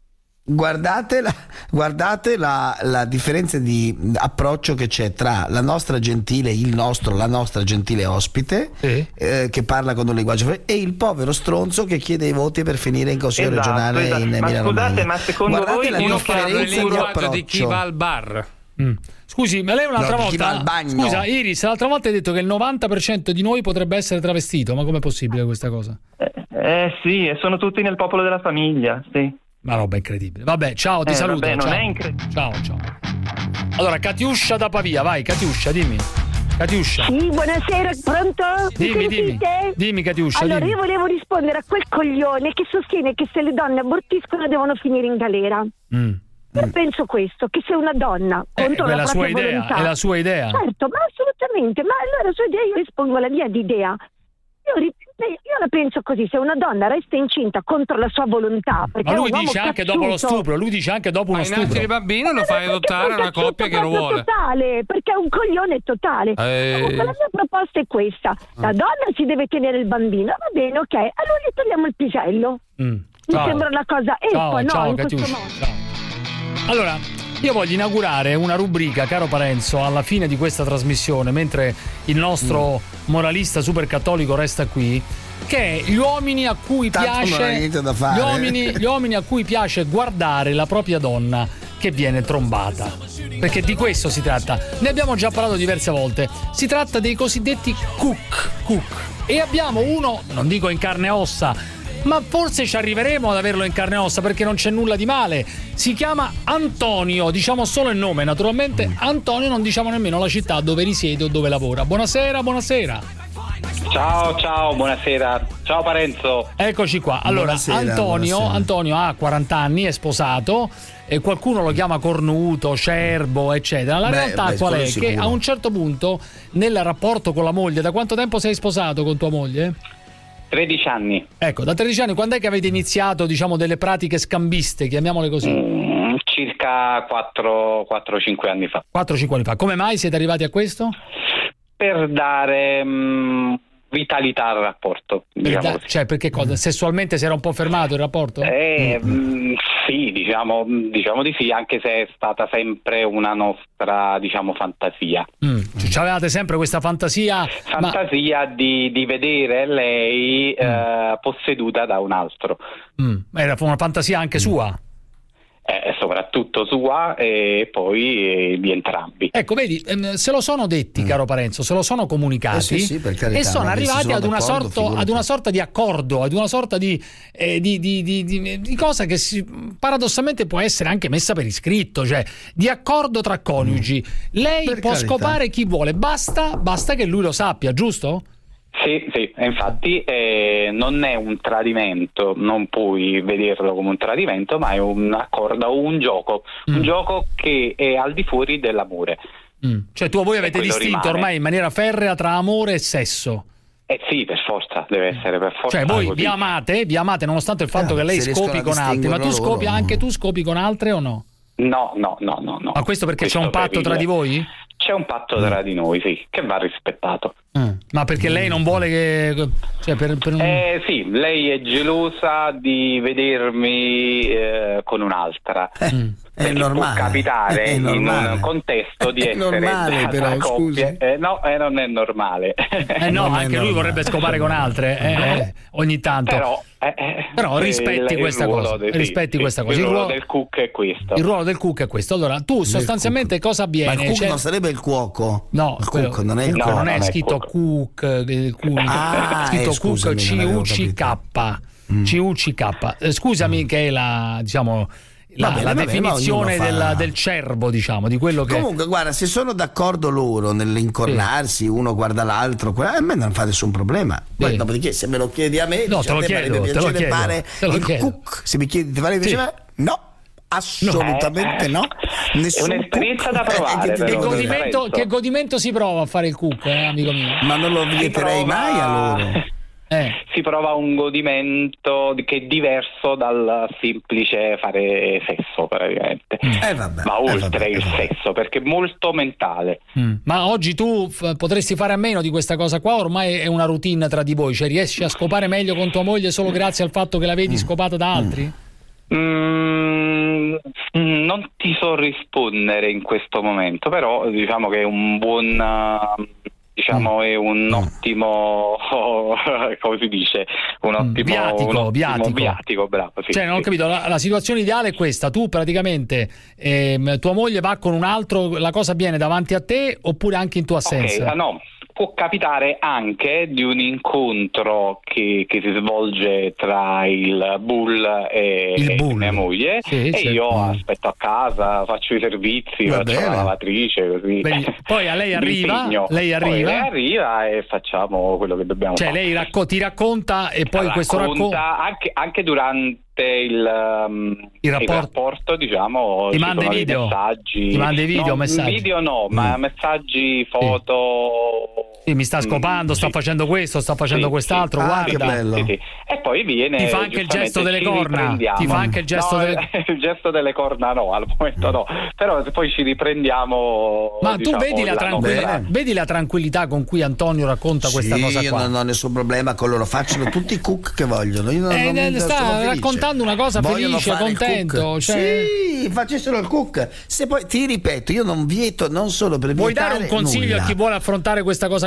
Guardate, la, guardate la, la differenza di approccio che c'è tra la nostra gentile, il nostro, la nostra gentile ospite eh, che parla con un linguaggio e il povero stronzo che chiede i voti per finire in consiglio Esatto, regionale esatto. in Ma Emilia scusate, Romagna. ma secondo Guardate voi la Uno parla il differenza di linguaggio di chi approccio. va al bar. Mm. Scusi, ma lei un'altra No, chi va volta al bagno. Scusa, Iris, l'altra volta hai detto che il novanta per cento di noi potrebbe essere travestito, ma com'è possibile questa cosa? Eh sì, e sono tutti nel popolo della famiglia, sì. Una roba incredibile. Vabbè, ciao, ti Eh, saluto. vabbè, non ciao. è incredibile. Ciao, ciao. Allora, Catiuscia da Pavia, vai, Catiuscia, dimmi. Catiuscia. Sì, buonasera, pronto? Mi Dimmi, dimmi. sentite? Dimmi, Catiuscia, Allora, dimmi. io volevo rispondere a quel coglione che sostiene che se le donne abortiscono devono finire in galera. Mm. Io penso questo, che se una donna contro è la la propria sua idea, volontà... è la sua idea. Certo, ma assolutamente, ma allora sua idea, io espongo la mia di idea. Io, ri- io la penso così, se una donna resta incinta contro la sua volontà, perché Ma è lui un uomo dice anche dopo lo cazzuto, stupro, lui dice anche dopo uno Ma innanzi stupro. il bambino lo fai adottare a una coppia che lo proprio vuole. totale, perché è un coglione totale. Eh. Comunque la mia proposta è questa: la donna si deve tenere il bambino, va bene, ok, allora gli togliamo il pisello. Mm. Mi Ciao. sembra una cosa equa, Ciao, no? ciao, in questo Catiuscia. modo. Ciao. Allora, io voglio inaugurare una rubrica, caro Parenzo, alla fine di questa trasmissione, mentre il nostro moralista supercattolico resta qui, che è gli uomini a cui Tanto non piace hai niente da fare. Gli uomini, gli uomini a cui piace guardare la propria donna che viene trombata. Perché di questo si tratta. Ne abbiamo già parlato diverse volte. Si tratta dei cosiddetti cook, cook. E abbiamo uno, non dico in carne e ossa, ma forse ci arriveremo ad averlo in carne e ossa perché non c'è nulla di male. Si chiama Antonio, diciamo solo il nome, naturalmente. Antonio, non diciamo nemmeno la città dove risiede o dove lavora. Buonasera, buonasera. Ciao, ciao, buonasera. Ciao Parenzo. Eccoci qua. Allora, Buonasera, Antonio, buonasera. Antonio ha quaranta anni, è sposato e qualcuno lo chiama cornuto, cerbo, eccetera. La Beh, realtà beh, qual è? quello Che sicuro. a un certo punto nel rapporto con la moglie, da quanto tempo sei sposato con tua moglie? tredici anni. Ecco, da tredici anni, quando è che avete iniziato, diciamo, delle pratiche scambiste, chiamiamole così? Mm, circa quattro cinque anni fa. quattro cinque anni fa. Come mai siete arrivati a questo? Per dare mm, vitalità al rapporto. Per Diciamo da- così. cioè, perché cosa? Sessualmente si era un po' fermato il rapporto? Eh, mm, sì, diciamo, diciamo di sì, anche se è stata sempre una nostra, diciamo, fantasia. Mm. Cioè, avevate sempre questa fantasia, ma Fantasia di, di vedere lei eh, posseduta da un altro. mm, era una fantasia anche sua. Eh, soprattutto sua e poi eh, di entrambi. Ecco, vedi, ehm, se lo sono detti, caro Parenzo, se lo sono comunicati Eh sì, sì, per carità, e sono ma che se arrivati sono ad una, d'accordo, sorta, figurati. ad una sorta di accordo, ad una sorta di, eh, di, di, di, di, di cosa che si, paradossalmente può essere anche messa per iscritto, cioè di accordo tra coniugi. Lei Per può carità. scopare chi vuole, basta, basta che lui lo sappia, giusto? Sì, sì, e infatti eh, non è un tradimento, non puoi vederlo come un tradimento, ma è un accordo o un gioco, un gioco che è al di fuori dell'amore. Mm. Cioè tu voi avete quello distinto rimane. ormai in maniera ferrea tra amore e sesso. Eh sì, per forza, deve essere per forza. Cioè voi così. vi amate, vi amate nonostante il fatto Eh, che lei se riescono scopi a con altri, ma tu distinguerlo scopi loro, anche tu scopi con altre o no? No, no, no, no, no. Ma questo perché c'è un Questo patto per tra il- di voi? C'è un patto tra di noi, sì, che va rispettato. Ma perché lei non vuole che... Cioè per, per un... Eh sì, lei è gelosa di vedermi eh, con un'altra. Perché normale, può capitare è in normale. un contesto di È essere normale, tra però, coppie. Eh, no, eh, non è normale. Eh no, anche lui vorrebbe scopare con altre eh, eh, ogni tanto. Però, eh, eh, Però rispetti il- il questa ruolo cosa. de- sì, rispetti sì, questa cosa. Il Il ruolo ruolo, del cook è questo. il ruolo del cook è questo. Allora, tu sostanzialmente cosa Ma avviene? il cook Cioè- non sarebbe il cuoco? No, il quello- cook non è il no, cook. non è scritto cook, eh, il cook, Ah, è scritto eh, cook scusami, C non avevo U C K. C U C K. Eh, Scusami che è la, diciamo, la, Va bene, la va bene, definizione ma ognuno fa- del, del cerbo, diciamo, di quello che Comunque, guarda, se sono d'accordo loro nell'incornarsi, uno guarda l'altro, que- a me non fa nessun problema. Poi, Sì. dopodiché, se me lo chiedi a me, No, dici, te lo a te chiedo, farebbe te lo piacere chiedo, fare te lo il chiedo. cook. Se mi chiedi, ti farebbe Sì. piacere? No. Assolutamente Eh, no. Nessun è un'esperienza da cook- provare, eh, che ti però, devo deve dire. godimento, Parenzo. che godimento si prova a fare il cook, eh, amico mio? Ma non lo Si vieterei prova- mai a loro. Eh. Si prova un godimento di- che è diverso dal semplice fare sesso, praticamente. Eh, vabbè, Ma eh, oltre vabbè, il eh, vabbè. sesso, perché è molto mentale. Mm. Ma oggi tu f- potresti fare a meno di questa cosa qua, ormai è una routine tra di voi, cioè riesci a scopare meglio con tua moglie solo grazie al fatto che la vedi scopata da altri? Mm, non ti so rispondere in questo momento, però diciamo che è un buon uh, diciamo è un ottimo come si dice un ottimo Viatico, un ottimo viatico. viatico, bravo, sì, Cioè, non ho sì. capito, la, la situazione ideale è questa: tu praticamente ehm, tua moglie va con un altro, la cosa avviene davanti a te oppure anche in tua assenza? Ok, ah, no, può capitare anche di un incontro che, che si svolge tra il bull e, Il e bull. mia moglie Sì, e certo. io aspetto a casa, faccio i servizi, Va faccio bene. la lavatrice, così. Bene. Poi a lei Mi arriva, impegno. lei Poi arriva? lei arriva e facciamo quello che dobbiamo Cioè fare. lei racco- ti racconta e poi questo racconto racconta anche, anche durante il, um, Il rapporto- rapporto, diciamo, Ti ci manda i sono dei video? messaggi. Ti manda i video, no, messaggi? video no, ma messaggi, foto. Sì, mi sta scopando, sta facendo questo, sta facendo Sì, quest'altro, sì. guarda. Ah, che bello. Sì, sì. E poi viene Ti fa anche il giustamente, gesto delle ci corna? riprendiamo. Ti fa anche il gesto No, delle- il gesto delle corna no, al momento no. Però se poi ci riprendiamo. Ma diciamo, tu vedi la, la tranquillità, notte. vedi la tranquillità con cui Antonio racconta questa Sì, cosa io qua? non ho nessun problema con loro, facciano tutti i cook che vogliono. Io non, Eh, non mi- sta sono felice. raccontando una cosa Vogliono felice, fare il contento, cook. cioè- Sì, facessero il cook. Se poi ti ripeto, io non vieto non solo per Vuoi vietare dare un consiglio nulla. a chi vuole affrontare questa cosa qua?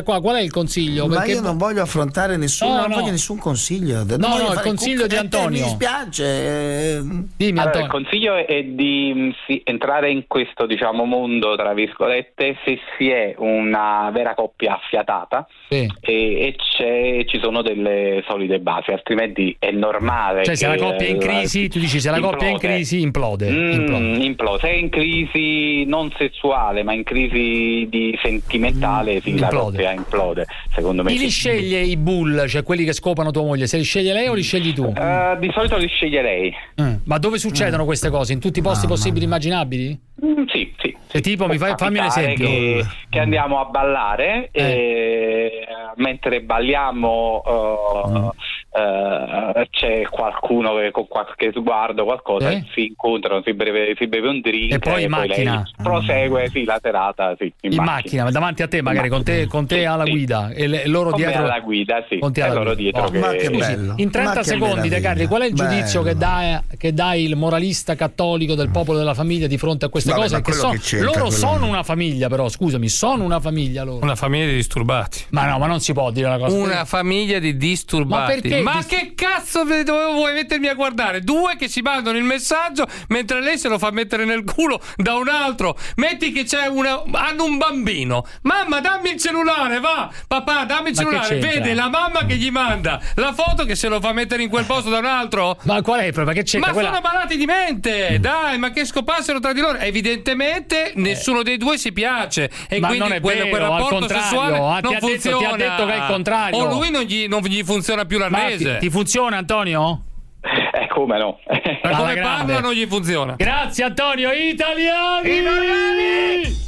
qua, qual è il consiglio? Ma Perché... io non voglio affrontare nessun, No, non no. voglio nessun consiglio. Non No, voglio no, il fare consiglio di cucca- Antonio. Mi dispiace. Dimmi, Allora, Antonio. il consiglio è di mh, sì, entrare in questo, diciamo, mondo, tra virgolette, se si è una vera coppia affiatata Sì. e, e c'è, ci sono delle solide basi, altrimenti è normale. Cioè, se la che, coppia è in eh, crisi, tu dici se la coppia è in implode. crisi, implode. Mm, implode. implode. Se è in crisi non sessuale, ma in crisi di sentimentale, sì, la Implode. coppia implode. Secondo me Chi sì. li sceglie i bull, cioè quelli che scopano tua moglie? Se li sceglie lei o li scegli tu? Eh, di solito li sceglie lei. Mm. Ma dove succedono queste cose? In tutti i posti Ah, possibili e immaginabili? Mm, sì, sì. E tipo, mi fai, fammi un Capitare esempio. Che, che andiamo a ballare e mentre balliamo uh, uh, c'è qualcuno che con qualche sguardo qualcosa Eh? si incontrano, si beve, si beve un drink E poi in macchina? lei prosegue sì, la serata sì, in, In macchina. macchina, ma davanti a te, magari In con te, con te alla sì. guida e le- loro Con me dietro. alla guida, sì, con te e alla loro guida. dietro Oh, che- Ma che Scusi, bello. in trenta Ma che secondi, De meraviglia. Carli, qual è il giudizio che Bello. dà, che dà il moralista cattolico del popolo della famiglia di fronte a queste Vabbè, cose? ma Che quello so- che c'entra, loro quello- sono una famiglia, però scusami, sono una famiglia loro. Una famiglia di disturbati. Ma no, ma non si può dire una cosa. Una famiglia di disturbati. Ma perché Ma dis- che cazzo ve- dove vuoi mettermi a guardare? Due che si mandano il messaggio mentre lei se lo fa mettere nel culo da un altro. Metti che c'è una. Hanno un bambino. Mamma, dammi il cellulare, va. Papà, dammi il Ma che cellulare. c'entra? Vede la mamma che gli manda la foto che se lo fa mettere in quel posto da un altro. Ma qual è il problema? Che c'entra? Ma Quella- sono malati di mente, dai, ma che scopassero tra di loro. Evidentemente nessuno dei due si piace e Ma quindi non è quel, vero, quel al rapporto contrario, sessuale ah, ti non ha detto- ti ha funziona. detto che è il contrario. O lui non gli, non gli funziona più Ma ti, l'arnese. ti funziona, Antonio? Eh, come no? Ma Alla come grande. parla non gli funziona. Grazie, Antonio. Italiani! Italiani!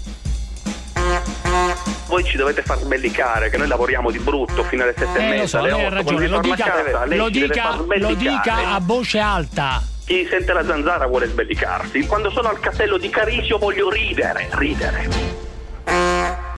Voi ci dovete far sbellicare che noi lavoriamo di brutto fino alle sette e Eh, lo mezza, so, alle lei ha otto, ragione. quando Lo ritorna a casa, dica, lei lo, ci deve dica, far lo sbellicare. dica a voce alta. Chi sente la zanzara vuole sbellicarsi. Quando sono al castello di Carisio voglio ridere, ridere.